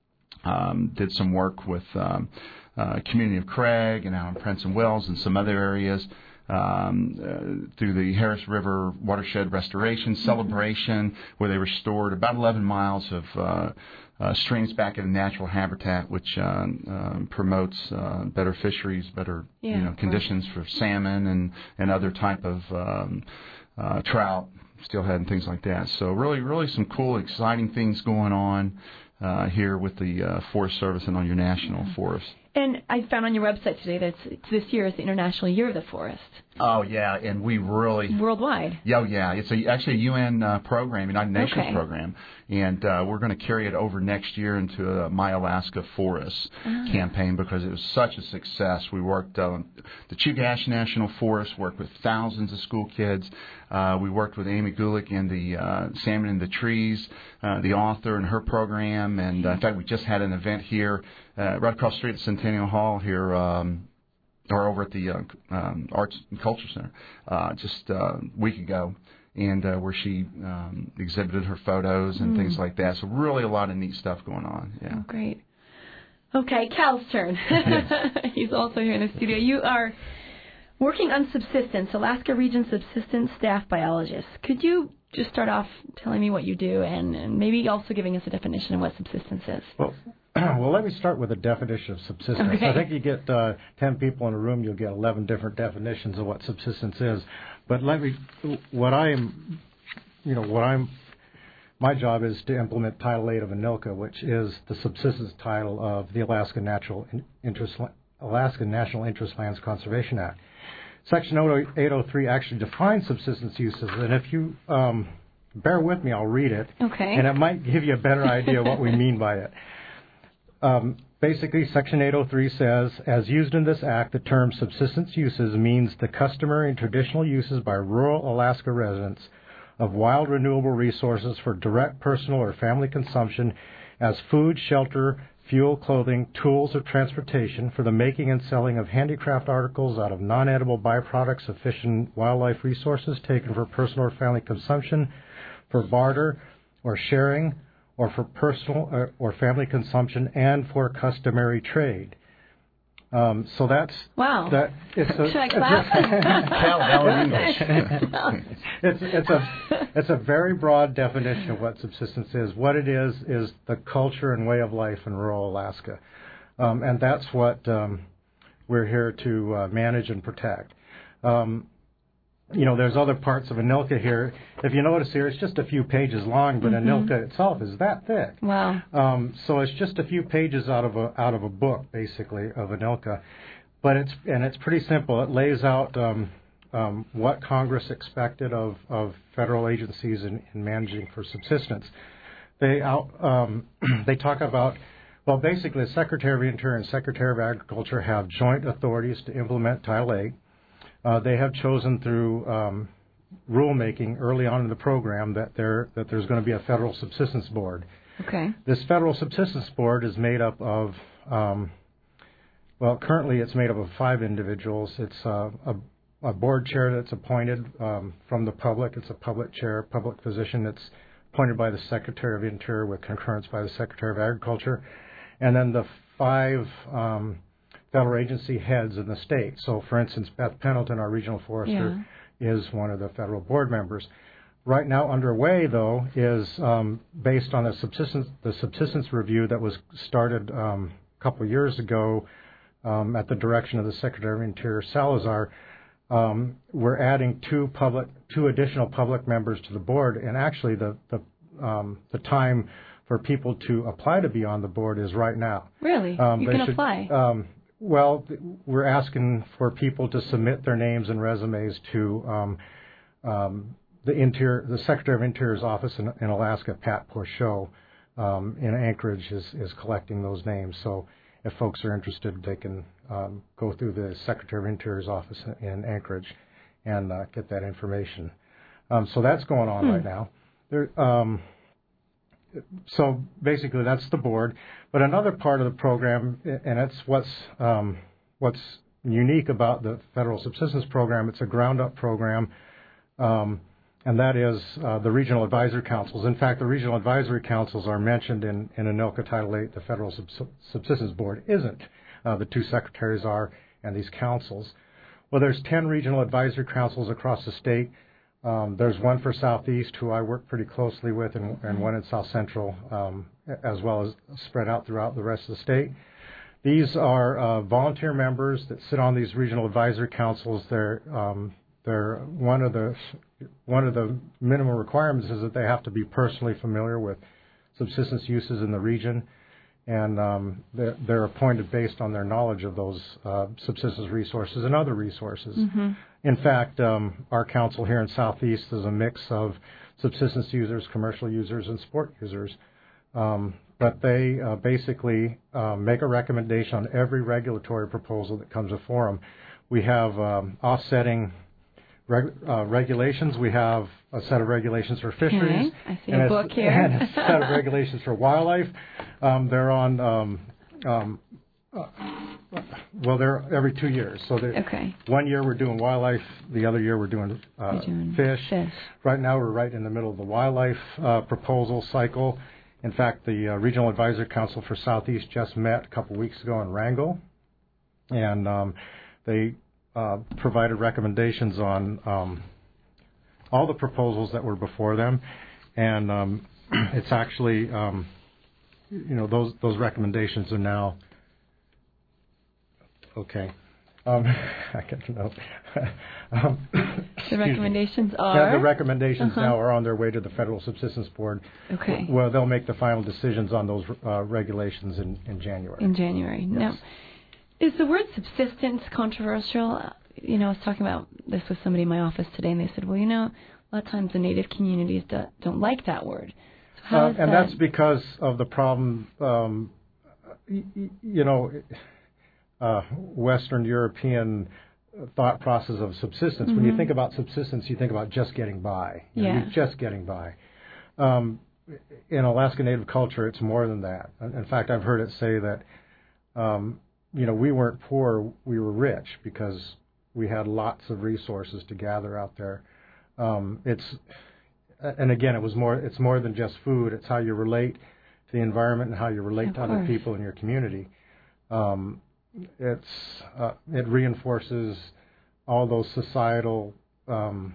um, did some work with um, uh, Community of Craig and out in Prince and Wells and some other areas um, uh, through the Harris River Watershed Restoration Celebration, mm-hmm. where they restored about eleven miles of uh, uh, streams back in natural habitat, which uh, uh, promotes uh, better fisheries, better yeah, you know conditions for salmon and, and other type of um, uh, trout. Steelhead and things like that. So really, really some cool, exciting things going on uh, here with the uh, Forest Service and on your national forest. And I found on your website today that it's, this year is the International Year of the Forest. Oh, yeah, and we really... Worldwide. Yeah, yeah. It's a, actually a U N uh, program, United Nations okay. program, and uh, we're going to carry it over next year into a My Alaska Forests ah. campaign because it was such a success. We worked on uh, the Chugach National Forest, worked with thousands of school kids. Uh, we worked with Amy Gulick in the uh, Salmon in the Trees, uh, the author, and her program. And uh, in fact, we just had an event here uh, right across the street at Centennial Hall here um, or over at the uh, um, Arts and Culture Center uh, just uh, a week ago, and uh, where she um, exhibited her photos and mm. things like that. So really a lot of neat stuff going on. Yeah. Oh, great. Okay, Cal's turn. Yes. He's also here in the studio. You are working on subsistence, Alaska Region Subsistence Staff Biologist. Could you just start off telling me what you do and, and maybe also giving us a definition of what subsistence is? Well, well, let me start with a definition of subsistence. Okay. I think you get uh, ten people in a room, you'll get eleven different definitions of what subsistence is. But let me, what I am, you know, what I'm, my job is to implement Title eight of ANILCA, which is the subsistence title of the Alaska Natural Interest, Alaska National Interest Lands Conservation Act. Section eight oh three actually defines subsistence uses, and if you um, bear with me, I'll read it, okay. and it might give you a better idea what we mean by it. Um, basically, Section eight oh three says, as used in this Act, the term subsistence uses means the customary and traditional uses by rural Alaska residents of wild renewable resources for direct personal or family consumption as food, shelter, fuel, clothing, tools of transportation for the making and selling of handicraft articles out of non-edible byproducts of fish and wildlife resources taken for personal or family consumption, for barter or sharing, or for personal or, or family consumption, and for customary trade. Um, so that's wow. That it's a, Should I clap? it's it's a it's a very broad definition of what subsistence is. What it is is the culture and way of life in rural Alaska, um, and that's what um, we're here to uh, manage and protect. Um, you know, there's other parts of ANILCA here. If you notice here, it's just a few pages long, but mm-hmm. ANILCA itself is that thick. Wow. Um, so it's just a few pages out of a out of a book, basically, of ANILCA. But it's and it's pretty simple. It lays out um, um, what Congress expected of, of federal agencies in, in managing for subsistence. They out um, they talk about, well, basically, the Secretary of Interior and Secretary of Agriculture have joint authorities to implement Title eight. Uh, they have chosen through um, rulemaking early on in the program that there that there's going to be a federal subsistence board. Okay. This federal subsistence board is made up of, um, well, currently it's made up of five individuals. It's uh, a, a board chair that's appointed um, from the public. It's a public chair, public position that's appointed by the Secretary of Interior with concurrence by the Secretary of Agriculture, and then the five Um, federal agency heads in the state. So, for instance, Beth Pendleton, our regional forester, yeah. is one of the federal board members. Right now underway, though, is um, based on the subsistence, the subsistence review that was started um, a couple of years ago um, at the direction of the Secretary of Interior, Salazar. Um, we're adding two public, two additional public members to the board, and actually the the, um, the time for people to apply to be on the board is right now. Really? Um, you can should, apply? Um, Well, we're asking for people to submit their names and resumes to um, um, the Interior, the Secretary of Interior's office in, in Alaska, Pat Porchot, um, in Anchorage, is, is collecting those names. So if folks are interested, they can um, go through the Secretary of Interior's office in Anchorage and uh, get that information. Um, so that's going on hmm. right now. There, um, So basically, that's the board. But another part of the program, and it's what's um, what's unique about the federal subsistence program. It's a ground-up program, um, and that is uh, the regional advisory councils. In fact, the regional advisory councils are mentioned in, in ANILCA Title eight. The federal Subs- subsistence board isn't. Uh, the two secretaries are, and these councils. Well, there's ten regional advisory councils across the state. Um, there's one for Southeast, who I work pretty closely with, and, and one in South Central, um, as well as spread out throughout the rest of the state. These are uh, volunteer members that sit on these regional advisory councils. They're um, they're one of the one of the minimum requirements is that they have to be personally familiar with subsistence uses in the region, and um, they're, they're appointed based on their knowledge of those uh, subsistence resources and other resources. Mm-hmm. In fact, um, our council here in Southeast is a mix of subsistence users, commercial users, and sport users. Um, but they uh, basically uh, make a recommendation on every regulatory proposal that comes before them. We have um, offsetting reg- uh, regulations. We have a set of regulations for fisheries. Okay. I see a book here. And a set of regulations for wildlife. Um, they're on... Um, um, uh, well, they're every two years. So okay. One year we're doing wildlife, the other year we're doing, uh, You're doing fish. fish. Right now we're right in the middle of the wildlife uh, proposal cycle. In fact, the uh, Regional Advisory Council for Southeast just met a couple weeks ago in Wrangell, and um, they uh, provided recommendations on um, all the proposals that were before them, and um, it's actually, um, you know, those those recommendations are now okay. Um, I can't know. um, the recommendations me. are? Yeah, the recommendations uh-huh. now are on their way to the Federal Subsistence Board. Okay. Well, they'll make the final decisions on those uh, regulations in, in January. In January. Yes. Now, is the word subsistence controversial? You know, I was talking about this with somebody in my office today, and they said, well, you know, a lot of times the native communities do, don't like that word. So how uh, is and that? that's because of the problem, um, you, you know, uh, Western European thought process of subsistence. Mm-hmm. When you think about subsistence, you think about just getting by. You yeah. know, you're just getting by. Um, in Alaska Native culture, it's more than that. In fact, I've heard it say that, um, you know, we weren't poor, we were rich because we had lots of resources to gather out there. Um, it's, and again, it was more. It's more than just food. It's how you relate to the environment and how you relate of to course. other people in your community. Um, it's uh, it reinforces all those societal um,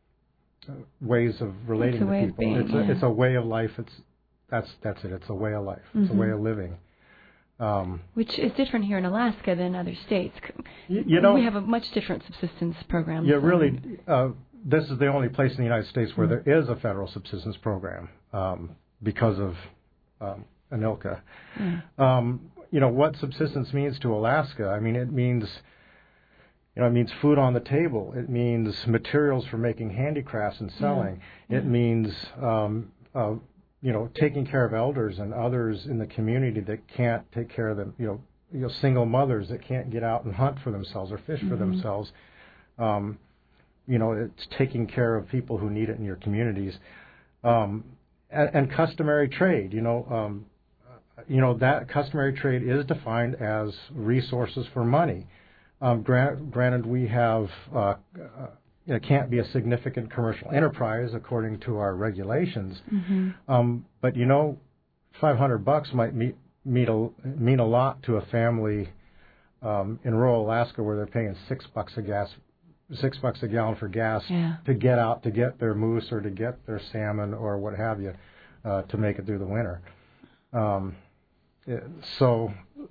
ways of relating it's a to way people. Of being, it's, yeah. a, it's a way of life. It's that's that's it. It's a way of life. It's mm-hmm. a way of living. Um, Which is different here in Alaska than other states. You, you know, we have a much different subsistence program. Yeah, really. Uh, this is the only place in the United States where mm-hmm. there is a federal subsistence program um, because of um, ANILCA. Yeah. Um, you know what subsistence means to Alaska? I mean, it means you know it means food on the table. It means materials for making handicrafts and selling. Yeah. It Yeah. means um, uh, you know taking care of elders and others in the community that can't take care of them. You know, you know single mothers that can't get out and hunt for themselves or fish mm-hmm. for themselves. Um, you know, it's taking care of people who need it in your communities, um, and, and customary trade. You know, um, you know that customary trade is defined as resources for money. Um, grant, granted, we have uh, uh, it can't be a significant commercial enterprise according to our regulations, mm-hmm. um, but you know, five hundred bucks might meet, meet a, mean a lot to a family um, in rural Alaska where they're paying six bucks a gas. Six bucks a gallon for gas yeah. to get out to get their moose or to get their salmon or what have you uh, to make it through the winter. Um, it, so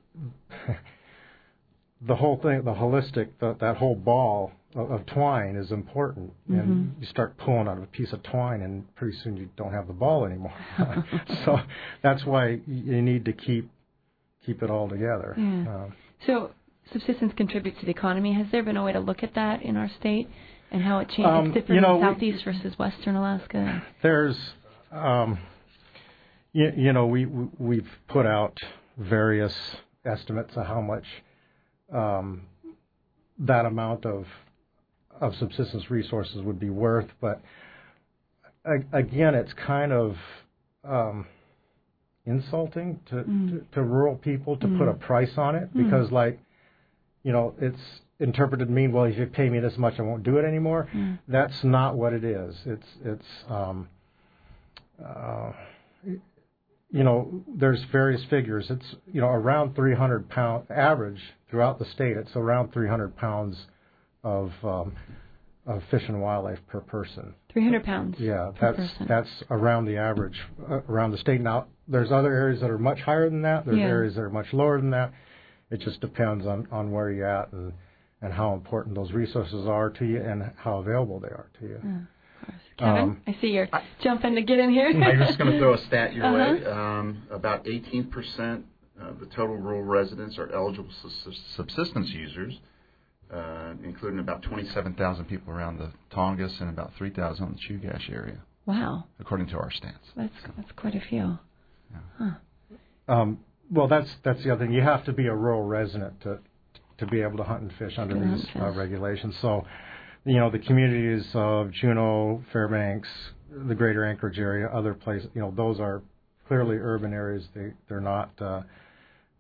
the whole thing, the holistic, the, that whole ball of, of twine is important. Mm-hmm. And you start pulling on a piece of twine, and pretty soon you don't have the ball anymore. So that's why you need to keep keep it all together. Yeah. Um, so. Subsistence contributes to the economy. Has there been a way to look at that in our state and how it changes? Um, it's different you know, in Southeast versus Western Alaska? There's, um, you, you know, we, we've put out various estimates of how much um, that amount of of subsistence resources would be worth. But again, it's kind of um, insulting to, mm. to, to rural people to mm. put a price on it because, mm. like, you know, it's interpreted to mean, well, if you pay me this much, I won't do it anymore. Mm. That's not what it is. It's, it's, um, uh, you know, there's various figures. It's, you know, around three hundred pound average throughout the state. It's around three hundred pounds of, um, of fish and wildlife per person. three hundred pounds. Yeah, per that's person. that's around the average uh, around the state. Now, there's other areas that are much higher than that. There's yeah. areas that are much lower than that. It just depends on, on where you're at and, and how important those resources are to you and how available they are to you. Yeah, of course. Kevin, um, I see you're I, jumping to get in here. I'm just going to throw a stat your uh-huh. way. Um, about eighteen percent of the total rural residents are eligible subsistence users, uh, including about twenty-seven thousand people around the Tongass and about three thousand on the Chugach area. Wow. According to our stats. That's that's quite a few. Yeah. Huh. Um, well, that's that's the other thing. You have to be a rural resident to to be able to hunt and fish under these uh, regulations. So, you know, the communities of Juneau, Fairbanks, the greater Anchorage area, other places, you know, those are clearly urban areas. They, they're not uh,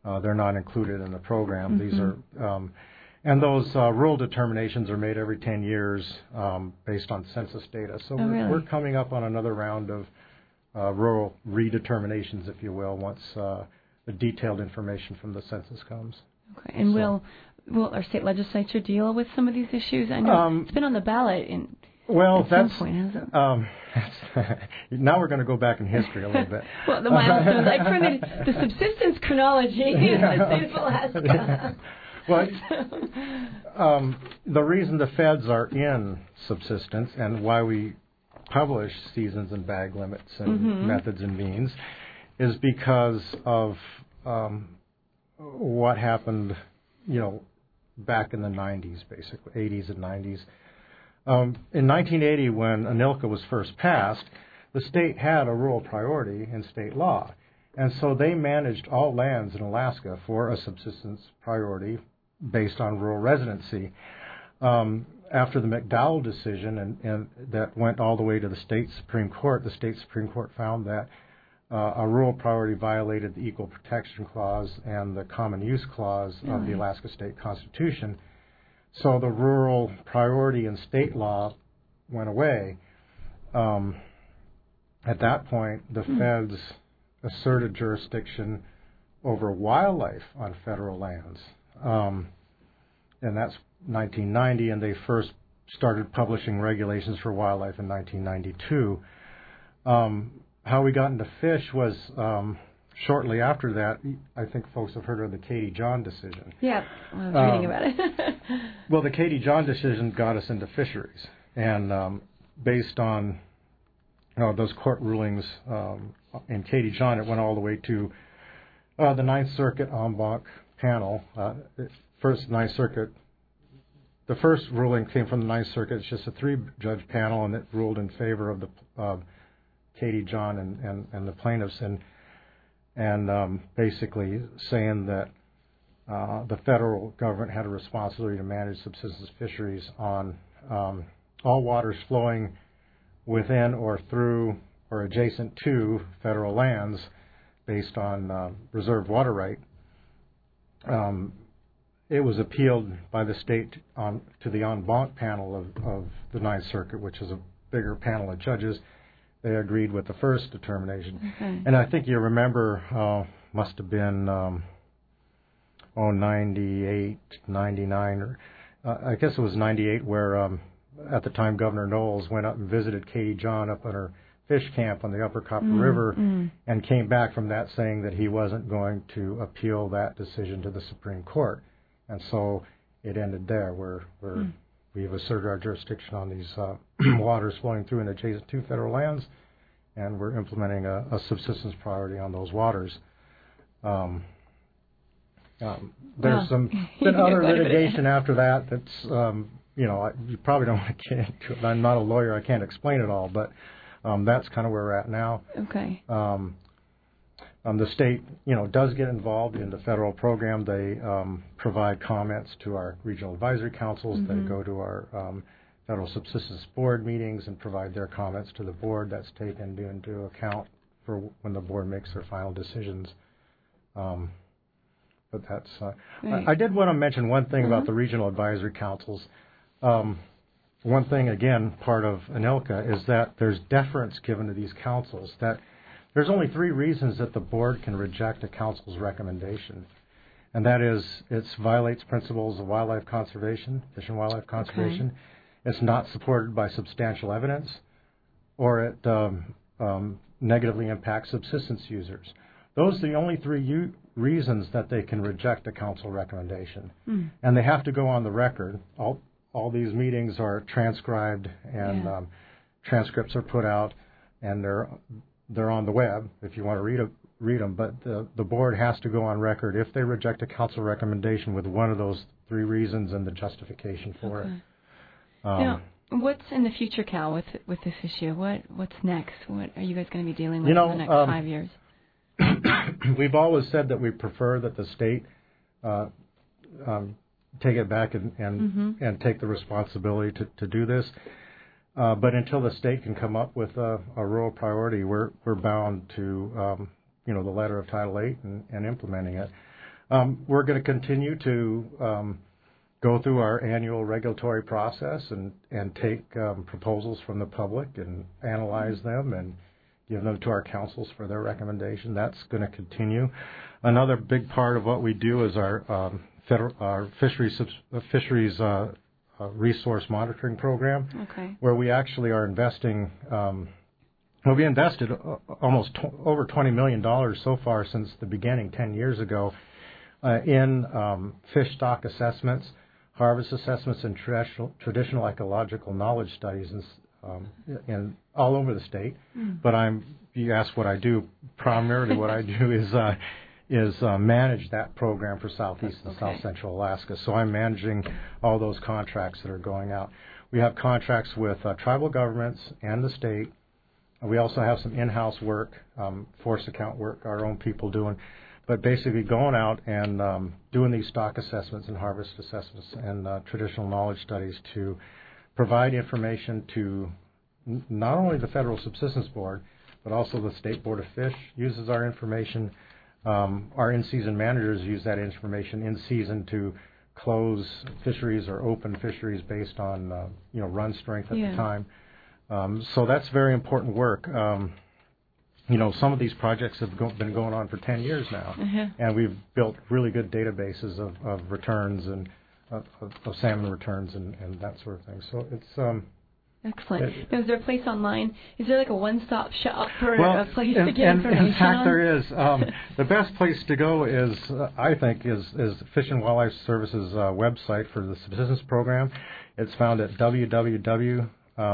uh, they're not included in the program. Mm-hmm. These are um, and those uh, rural determinations are made every ten years um, based on census data. So oh, we're, really? we're coming up on another round of uh, rural redeterminations, if you will, once uh, the detailed information from the census comes. Okay. And so, will will our state legislature deal with some of these issues? I know um, it's been on the ballot in well, at that's, some point, hasn't it? Um, now we're going to go back in history a little bit. Well, the milestones, like for the, the subsistence chronology in the state of Alaska. Well, um, the reason the feds are in subsistence and why we publish seasons and bag limits and mm-hmm. methods and means is because of um, what happened, you know, back in the nineties, basically, eighties and nineties. Um, in nineteen eighty, when ANILCA was first passed, the state had a rural priority in state law. And so they managed all lands in Alaska for a subsistence priority based on rural residency. Um, after the McDowell decision, and, and that went all the way to the state Supreme Court, the state Supreme Court found that uh, a rural priority violated the Equal Protection Clause and the Common Use Clause mm-hmm. of the Alaska State Constitution. So the rural priority in state law went away. Um, at that point, the mm-hmm. feds asserted jurisdiction over wildlife on federal lands. Um, and that's nineteen ninety, and they first started publishing regulations for wildlife in nineteen ninety-two. Um, how we got into fish was um, shortly after that. I think folks have heard of the Katie John decision. Yeah, I was reading um, about it. Well, the Katie John decision got us into fisheries, and um, based on uh, those court rulings um, in Katie John, it went all the way to uh, the Ninth Circuit en banc panel. Uh, first Ninth Circuit, the first ruling came from the Ninth Circuit. It's just a three-judge panel, and it ruled in favor of the uh, Katie John and, and, and the plaintiffs, and and um, basically saying that uh, the federal government had a responsibility to manage subsistence fisheries on um, all waters flowing within or through or adjacent to federal lands based on uh, reserved water right. Um, it was appealed by the state on to the en banc panel of, of the Ninth Circuit, which is a bigger panel of judges. They agreed with the first determination. Okay. And I think you remember, uh, must have been, um, oh, ninety-eight, ninety-nine, or uh, I guess it was ninety-eight, where um, at the time Governor Knowles went up and visited Katie John up in her fish camp on the Upper Copper mm, River mm. and came back from that saying that he wasn't going to appeal that decision to the Supreme Court. And so it ended there, where, where mm. we've asserted our jurisdiction on these uh, waters flowing through and adjacent to federal lands, and we're implementing a, a subsistence priority on those waters. Um, um, there's well, some been other litigation after that. That's um, you know I, you probably don't want to get into it. I'm not a lawyer. I can't explain it all, but um, that's kind of where we're at now. Okay. Um, Um, the state, you know, does get involved in the federal program. They um, provide comments to our regional advisory councils. Mm-hmm. They go to our um, federal subsistence board meetings and provide their comments to the board. That's taken into account for when the board makes their final decisions. Um, but that's. Uh, right. I, I did want to mention one thing mm-hmm. about the regional advisory councils. Um, one thing, again, part of ANILCA is that there's deference given to these councils. That there's only three reasons that the board can reject a council's recommendation, and that is it violates principles of wildlife conservation, fish and wildlife conservation, okay. It's not supported by substantial evidence, or it um, um, negatively impacts subsistence users. Those are the only three u- reasons that they can reject a council recommendation, mm. and they have to go on the record. All all these meetings are transcribed, and yeah. um, transcripts are put out, and they're They're on the web if you want to read a, read them, but the, the board has to go on record if they reject a council recommendation with one of those three reasons and the justification for okay. it. Um, now, what's in the future, Cal, with with this issue? What what's next? What are you guys going to be dealing with you know, in the next um, five years? We've always said that we prefer that the state uh, um, take it back and and, mm-hmm. and take the responsibility to, to do this. Uh, but until the state can come up with a, a rural priority, we're we're bound to um, you know the letter of Title eight and, and implementing it. Um, we're going to continue to um, go through our annual regulatory process and, and take um, proposals from the public and analyze them and give them to our councils for their recommendation. That's going to continue. Another big part of what we do is our um, federal, our fisheries fisheries uh, uh, resource monitoring program, Okay. where we actually are investing. Um, well, we invested almost t- over twenty million dollars so far since the beginning ten years ago uh, in um, fish stock assessments, harvest assessments, and traditional, traditional ecological knowledge studies in, um, in all over the state. Mm. But I'm you ask what I do. Primarily, what I do is uh, is uh, manage that program for Southeast and okay. South Central Alaska. So I'm managing all those contracts that are going out. We have contracts with uh, tribal governments and the state. We also have some in-house work, um, force account work, our own people doing. But basically going out and um, doing these stock assessments and harvest assessments and uh, traditional knowledge studies to provide information to n- not only the Federal Subsistence Board, but also the State Board of Fish uses our information. Um, our in-season managers use that information in season to close fisheries or open fisheries based on uh, you know run strength at yeah. the time. Um, so that's very important work. Um, you know, some of these projects have go- been going on for ten years now, uh-huh. and we've built really good databases of, of returns and uh, of, of salmon returns and, and that sort of thing. So it's um, excellent. It, now, is there a place online? Is there like a one-stop shop or well, a place in, to get in, information? In fact, on? there is. Um, the best place to go is, uh, I think, is is Fish and Wildlife Service's uh, website for the subsistence program. It's found at w w w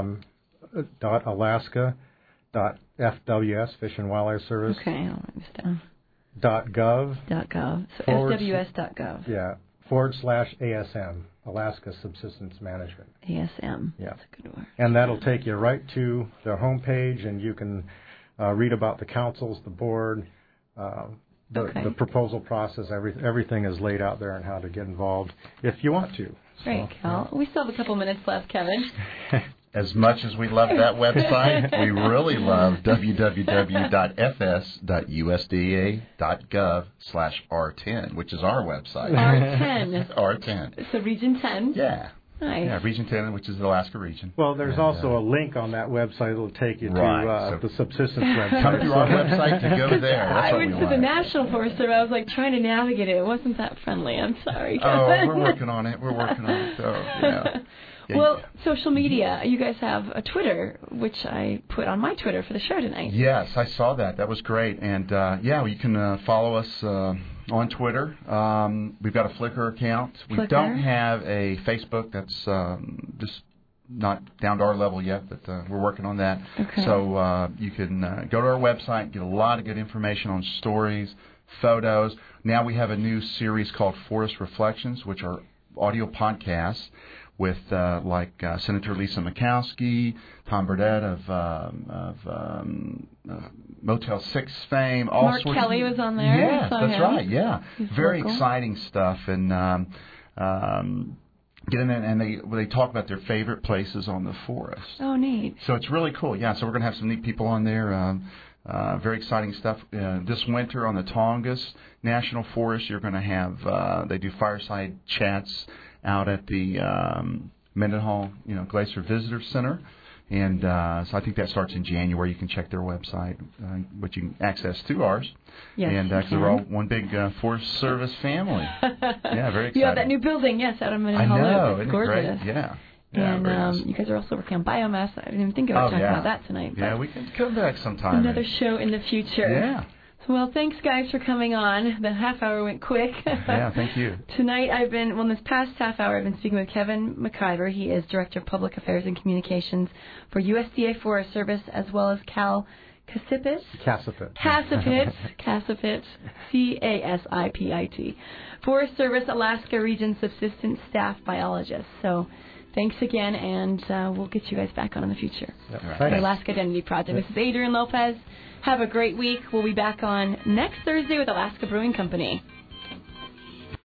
dot alaska dot f w s Fish and Wildlife Service. Okay, I'll write this down. Dot gov. Dot gov. So forward, f w s dot gov. Yeah. Forward slash A S M, Alaska Subsistence Management. A S M. Yeah. That's a good word. And that'll take you right to their homepage, and you can uh, read about the councils, the board, uh, the, okay. the proposal process. Every, everything is laid out there on how to get involved if you want to. Great, so, Cal. Yeah. We still have a couple minutes left, Kevin. As much as we love that website, we really love w w w dot f s dot u s d a dot gov slash r ten, which is our website. R ten. R ten. So Region ten? Yeah. Nice. Yeah, Region ten, which is the Alaska region. Well, there's and, also uh, a link on that website that will take you right. to uh, so the subsistence website. Come to our website to go there. That's I what went we to want. the National Forest Service. I was like trying to navigate it. It wasn't that friendly. I'm sorry, Kevin. Oh, we're working on it. We're working on it. So, yeah. Yeah, well, yeah. social media. You guys have a Twitter, which I put on my Twitter for the show tonight. Yes, I saw that. That was great. And, uh, yeah, you can uh, follow us uh, on Twitter. Um, we've got a Flickr account. We Flickr? don't have a Facebook. That's um, just not down to our level yet, but uh, we're working on that. Okay. So uh, you can uh, go to our website, get a lot of good information on stories, photos. Now we have a new series called Forest Reflections, which are audio podcasts with uh, like uh, Senator Lisa Murkowski, Tom Burdett of, um, of um, uh, Motel six fame. All Mark sorts Kelly of, was on there. Yes, Saw that's him. right. Yeah, He's very local. exciting stuff. And um, um, get in there and they they talk about their favorite places on the forest. Oh, neat. So it's really cool. Yeah, so we're going to have some neat people on there. Um, uh, very exciting stuff. Uh, this winter on the Tongass National Forest, you're going to have, uh, they do fireside chats out at the um, Mendenhall, you know, Glacier Visitor Center. And uh, so I think that starts in January. You can check their website, uh, which you can access through ours. Yes, and uh, 'cause we're all one big uh, Forest Service family. Yeah, very exciting. You have that new building, yes, out of I Mendenhall. know, It's isn't gorgeous. it great? Yeah. Yeah, and very um, nice. you guys are also working on biomass. I didn't even think about oh, talking yeah. about that tonight. Yeah, but we can come back sometime. another show in the future. Yeah. Well, thanks, guys, for coming on. The half hour went quick. Yeah, thank you. Tonight, I've been, well, in this past half hour, I've been speaking with Kevin McIver. He is Director of Public Affairs and Communications for U S D A Forest Service, as well as Cal Casipit. Casipit. Casipit. Casipit. C A S I P I T. Forest Service Alaska Region Subsistence Staff Biologist. So thanks again, and uh, we'll get you guys back on in the future. Yep. The Alaska Identity Project. This is Adrienne Lopez. Have a great week. We'll be back on next Thursday with Alaska Brewing Company.